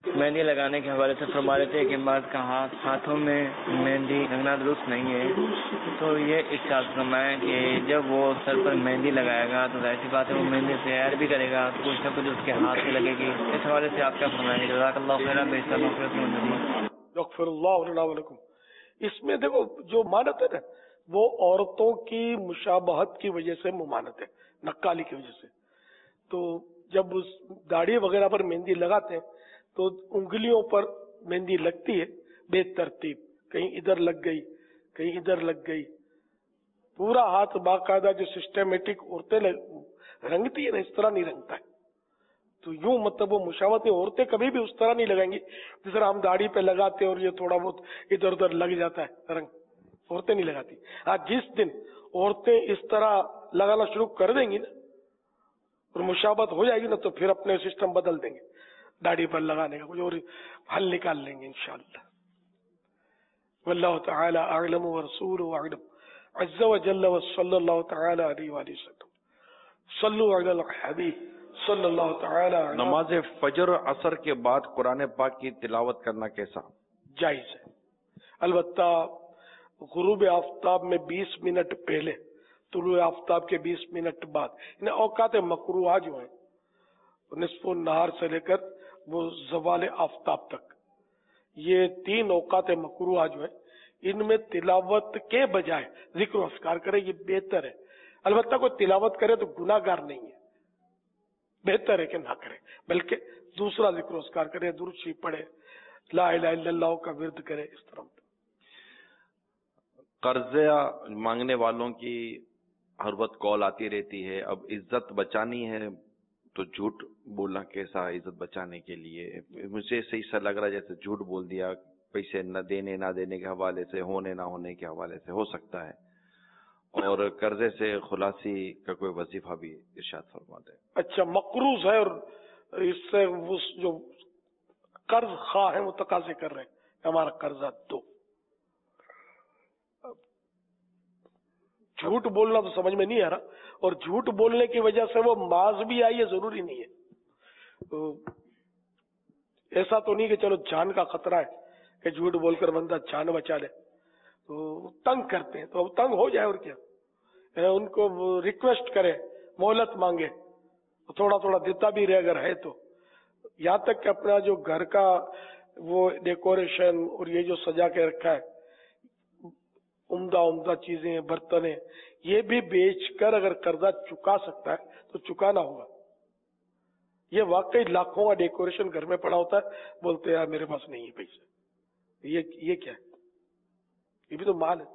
مہندی لگانے کے حوالے سے فرما رہے تھے کہ مرد کا ہاتھوں میں مہندی لگنا درست نہیں ہے، تو یہ ارشاد فرمائیں کہ جب وہ سر پر مہندی لگائے گا تو ایسی بات ہے وہ مہندی تیار بھی کرے گا تو کچھ نہ کچھ اس کے ہاتھ سے لگے گی. اس حوالے سے آپ کیا فرمائیں گے؟ جزاک اللہ خیرا. یغفر اللہ لنا ولکم. اس میں دیکھو جو ممانت ہے نا وہ عورتوں کی مشابہت کی وجہ سے ممانت ہے، نقالی کی وجہ سے. تو جب اس داڑھی وغیرہ پر مہندی لگاتے ہیں تو انگلیوں پر مہندی لگتی ہے بے ترتیب، کہیں ادھر لگ گئی کہیں ادھر لگ گئی. پورا ہاتھ باقاعدہ جو سسٹمیٹک عورتیں رنگتی ہے نا اس طرح نہیں رنگتا ہے. تو یوں مطلب وہ مشاوت ہے. عورتیں کبھی بھی اس طرح نہیں لگائیں گی جس طرح ہم داڑھی پہ لگاتے ہیں اور یہ تھوڑا بہت ادھر ادھر لگ جاتا ہے رنگ. عورتیں نہیں لگاتی. ہاں جس دن عورتیں اس طرح لگانا شروع کر دیں گی نا اور مشابت ہو جائے گی نا تو پھر اپنے سسٹم بدل دیں گے، داڑھی پر لگانے کا کچھ اور حل نکال لیں گے انشاءاللہ. واللہ تعالی اعلم ورسولہ اعلم عز وجل وصلی اللہ تعالی علیہ وآلہ وسلم. صلوا علی الحبیب صلی اللہ تعالی علیہ. نماز فجر عصر کے بعد قرآن پاک کی تلاوت کرنا کیسا؟ جائز ہے. البتہ غروب آفتاب میں 20 منٹ پہلے، طلوع آفتاب کے 20 منٹ بعد، انہیں اوقات مکروہہ جو ہیں نصف النہار سے لے کر وہ زوال آفتاب تک، یہ 3 اوقات مکروہہ جو ہیں ان میں تلاوت کے بجائے ذکر و اذکار کرے، یہ بہتر ہے. البتہ کوئی تلاوت کرے تو گناہ گار نہیں ہے، بہتر ہے کہ نہ کرے، بلکہ دوسرا ذکر و اذکار کرے، درود شریف پڑھے، لا الہ الا اللہ کا ورد کرے. اس طرح قرضہ مانگنے والوں کی ہر وقت کال آتی رہتی ہے. اب عزت بچانی ہے تو جھوٹ بولنا کیسا ہے عزت بچانے کے لیے؟ مجھے صحیح سا لگ رہا ہے جیسے جھوٹ بول دیا پیسے نہ دینے کے حوالے سے، ہونے نہ ہونے کے حوالے سے ہو سکتا ہے. اور قرضے سے خلاصی کا کوئی وظیفہ بھی ارشاد فرما دیں. اچھا مقروض ہے اور اس سے جو قرض خواہ ہیں وہ تقاضے کر رہے ہیں ہمارا قرضہ دو. جھوٹ بولنا تو سمجھ میں نہیں آ رہا، اور جھوٹ بولنے کی وجہ سے وہ معاذ بھی آئی ہے ضروری نہیں ہے. ایسا تو نہیں کہ چلو جان کا خطرہ ہے کہ جھوٹ بول کر بندہ جان بچا لے، تو تنگ کرتے ہیں تو اب تنگ ہو جائے اور کیا، ان کو ریکویسٹ کرے، مہلت مانگے، تھوڑا تھوڑا دیتا بھی رہے اگر ہے تو. یہاں تک کہ اپنا جو گھر کا وہ ڈیکوریشن اور یہ جو سجا کے رکھا ہے عمدہ چیزیں، برتن، یہ بھی بیچ کر اگر قرضہ چکا سکتا ہے تو چکانا ہوگا. یہ واقعی لاکھوں کا ڈیکوریشن گھر میں پڑا ہوتا ہے، بولتے ہیں یار میرے پاس نہیں ہے پیسے. یہ کیا ہے؟ یہ بھی تو مال ہے.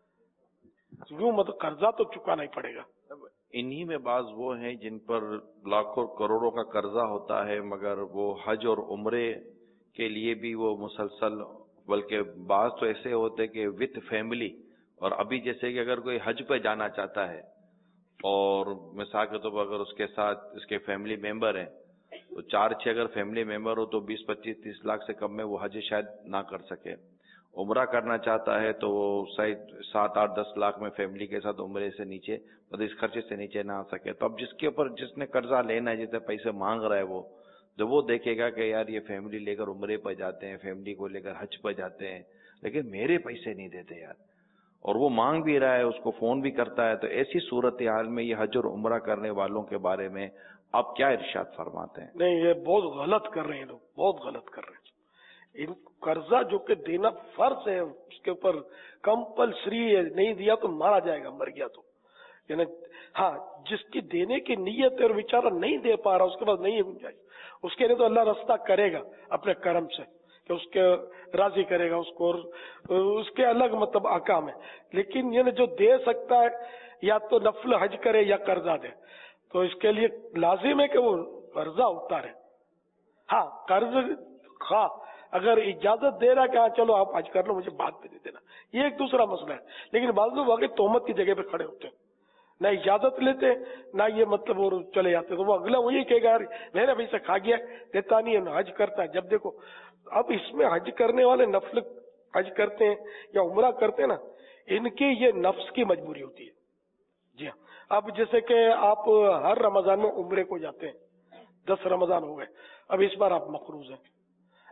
یوں مطلب قرضہ تو چکانا ہی پڑے گا. انہی میں بعض وہ ہیں جن پر لاکھوں کروڑوں کا قرضہ ہوتا ہے مگر وہ حج اور عمرے کے لیے بھی وہ مسلسل، بلکہ بعض تو ایسے ہوتے کہ وتھ فیملی. اور ابھی جیسے کہ اگر کوئی حج پہ جانا چاہتا ہے اور مثال کے طور پر اگر اس کے ساتھ اس کے فیملی ممبر ہیں تو 4-6 اگر فیملی ممبر ہو تو 20-25-30 لاکھ سے کم میں وہ حج شاید نہ کر سکے. عمرہ کرنا چاہتا ہے تو وہ شاید 7-8-10 لاکھ میں فیملی کے ساتھ عمرے سے نیچے مطلب اس خرچے سے نیچے نہ آ سکے. تو اب جس کے اوپر جس نے قرضہ لینا ہے، جسے پیسے مانگ رہا ہے، وہ جب وہ دیکھے گا کہ یار یہ فیملی لے کر عمرے پہ جاتے ہیں، فیملی کو لے کر حج پہ جاتے ہیں، لیکن میرے پیسے نہیں دیتے یار، اور وہ مانگ بھی رہا ہے، اس کو فون بھی کرتا ہے، تو ایسی صورتحال میں یہ حج اور عمرہ کرنے والوں کے بارے میں آپ کیا ارشاد فرماتے ہیں؟ نہیں، یہ بہت غلط کر رہے ہیں لوگ، بہت غلط کر رہے ہیں. ان قرضہ جو کہ دینا فرض ہے، اس کے اوپر کمپلسری ہے، نہیں دیا تو مارا جائے گا، مر گیا تو. یعنی ہاں جس کی دینے کی نیت ہے اور بیچارہ نہیں دے پا رہا، اس کے پاس نہیں ہے گنجائش، اس کے لیے تو اللہ راستہ کرے گا اپنے کرم سے کہ اس کے راضی کرے گا اس کو، اور اس کے الگ مطلب احکام ہے. لیکن یہ جو دے سکتا ہے یا تو نفل حج کرے یا قرضہ دے، تو اس کے لیے لازم ہے کہ وہ قرضہ اتارے. ہاں قرض خواہ اگر اجازت دے رہا کہ ہاں چلو آپ حج کر لو، مجھے بعد میں دے دینا، یہ ایک دوسرا مسئلہ ہے. لیکن بعض لوگ واقعی تہمت کی جگہ پہ کھڑے ہوتے ہیں، نہ اجازت لیتے نہ یہ مطلب وہ چلے جاتے، تو وہ اگلا وہی کہے گا یار میں نے پیسہ کھا گیا، دیتا نہیں ہے، حج کرتا ہے. جب دیکھو اب اس میں حج کرنے والے نفل حج کرتے ہیں یا عمرہ کرتے ہیں نا، ان کی یہ نفس کی مجبوری ہوتی ہے. جی ہاں، اب جیسے کہ آپ ہر رمضان میں عمرے کو جاتے ہیں، 10 رمضان ہو گئے، اب اس بار آپ مقروض ہیں،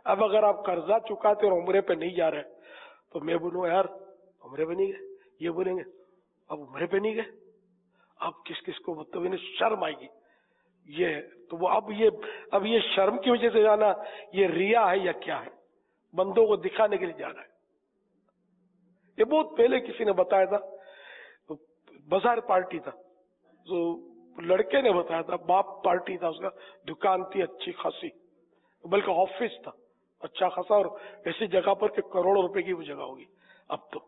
اب اگر آپ قرضہ چکاتے اور عمرے پہ نہیں جا رہے تو میں بولوں یار عمرے پہ نہیں گئے، یہ بولیں گے اب عمرے پہ نہیں گئے، اب کس کس کو مطلب انہیں شرم آئے گی. یہ تو وہ اب یہ شرم کی وجہ سے جانا یہ ریا ہے یا کیا ہے؟ بندوں کو دکھانے کے لیے جانا ہے. یہ بہت پہلے کسی نے بتایا تھا، بازار پارٹی تھا، تو لڑکے نے بتایا تھا، باپ پارٹی تھا، اس کا دکان تھی اچھی خاصی، بلکہ آفس تھا اچھا خاصا، اور ایسی جگہ پر کہ کروڑوں روپے کی وہ جگہ ہوگی. اب تو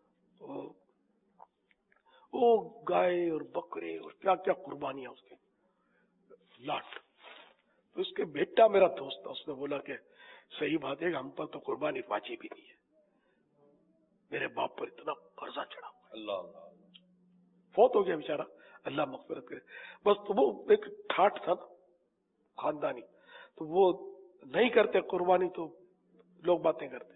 وہ گائے اور بکرے اور کیا کیا قربانیاں اس کے لاٹ. تو اس کے بیٹا میرا دوست تھا، اس نے بولا کہ صحیح بات ہے کہ ہم پر تو قربانی واجب بھی نہیں ہے، میرے باپ پر اتنا قرضہ چڑھا ہوا ہے، اللہ فوت ہو گیا بیچارہ، اللہ مغفرت کرے. بس تو وہ ایک ٹھاٹ تھا نا خاندانی، تو وہ نہیں کرتے قربانی تو لوگ باتیں کرتے.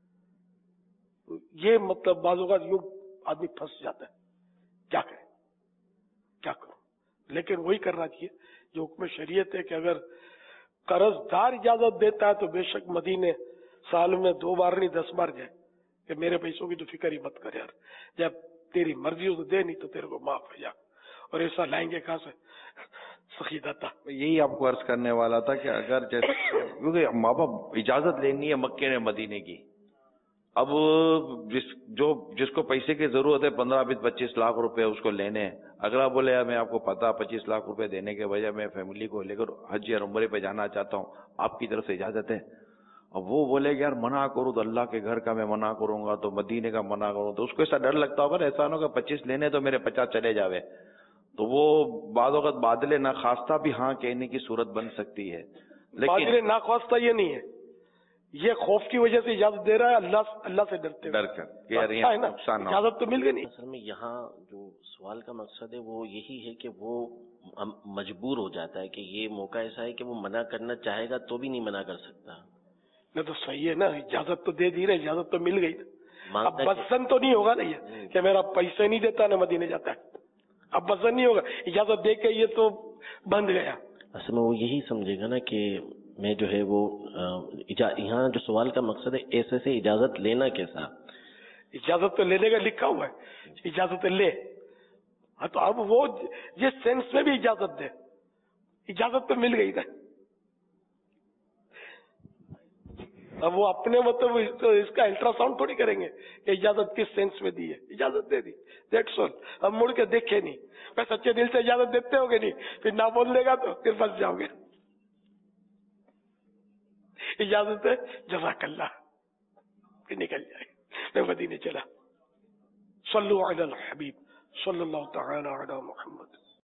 یہ مطلب بعض اوقات یوں آدمی پھنس جاتا ہے، کیا کرے کیا کروں. لیکن وہی کرنا چاہیے جو حکم شریعت ہے کہ اگر قرض دار اجازت دیتا ہے تو بے شک مدینے سال میں 2 بار نہیں 10 بار جائے کہ میرے پیسوں کی تو فکر ہی مت کر یار، جب تیری مرضی ہو تو دے، نہیں تو تیرے کو معاف ہے جا. اور ایسا لائیں گے کہاں سے سخی داتا. یہی آپ کو عرض کرنے والا تھا کہ اگر جیسے کیونکہ ماں باپ اجازت لینی ہے مکے نے مدینے کی، اب جس کو پیسے کی ضرورت ہے 15-20-25 لاکھ روپے اس کو لینے ہیں، اگر آپ بولے میں آپ کو پتا 25 لاکھ روپے دینے کے بجائے میں فیملی کو لے کر حج یا عمرے پہ جانا چاہتا ہوں، آپ کی طرف سے اجازت ہے؟ اب وہ بولے کہ یار منع کروں تو اللہ کے گھر کا میں منع کروں گا، تو مدینے کا منع کروں، تو اس کو ایسا ڈر لگتا ہوگا ایسا نہ ہو کہ 25 لینے تو میرے 50 چلے جاوے، تو وہ بعض اوقات بادل ناخواستہ بھی ہاں کہنے کی صورت بن سکتی ہے. لیکن بادل ناخواستہ یہ نہیں ہے، یہ خوف کی وجہ سے اجازت دے رہا ہے، اللہ سے ڈرتے ڈر کر کہ یار اچھا ہے نا، نقصان نہ ہو. اجازت تو مل گئی نہیں. اصل میں یہاں جو سوال کا مقصد ہے وہ یہی ہے کہ وہ مجبور ہو جاتا ہے کہ یہ موقع ایسا ہے کہ وہ منع کرنا چاہے گا تو بھی نہیں منع کر سکتا. نہیں تو صحیح ہے نا، اجازت تو دے دی نا، اجازت تو مل گئی نا. اب بسن تو نہیں ہوگا نا یہ کہ میرا پیسے نہیں دیتا نہ مدینے جاتا ہے، اب بسن نہیں ہوگا، اجازت دے کے یہ تو بند گیا. اصل میں وہ یہی سمجھے گا نا کہ میں جو ہے وہ یہاں جو سوال کا مقصد ہے ایسے سے اجازت لینا کیسا. اجازت تو لینے کا لکھا ہوا ہے، اجازت لے. ہاں تو اب وہ جس سینس میں بھی اجازت دے، اجازت تو مل گئی نا. اب وہ اپنے مطلب اس کا الٹرا ساؤنڈ تھوڑی کریں گے کہ اجازت کس سینس میں دی ہے، اجازت دے دی، دیٹس آل. اب مڑ کے دیکھے نہیں، میں سچے دل سے اجازت دیتے ہوگے نہیں، پھر نہ بول دے گا تو پھر پھنس جاؤ گے. اجازت ہے جزاک اللہ، پھر نکل جائے. میں مدینے چلا. صلو علی الحبیب صلی اللہ تعالی علی محمد.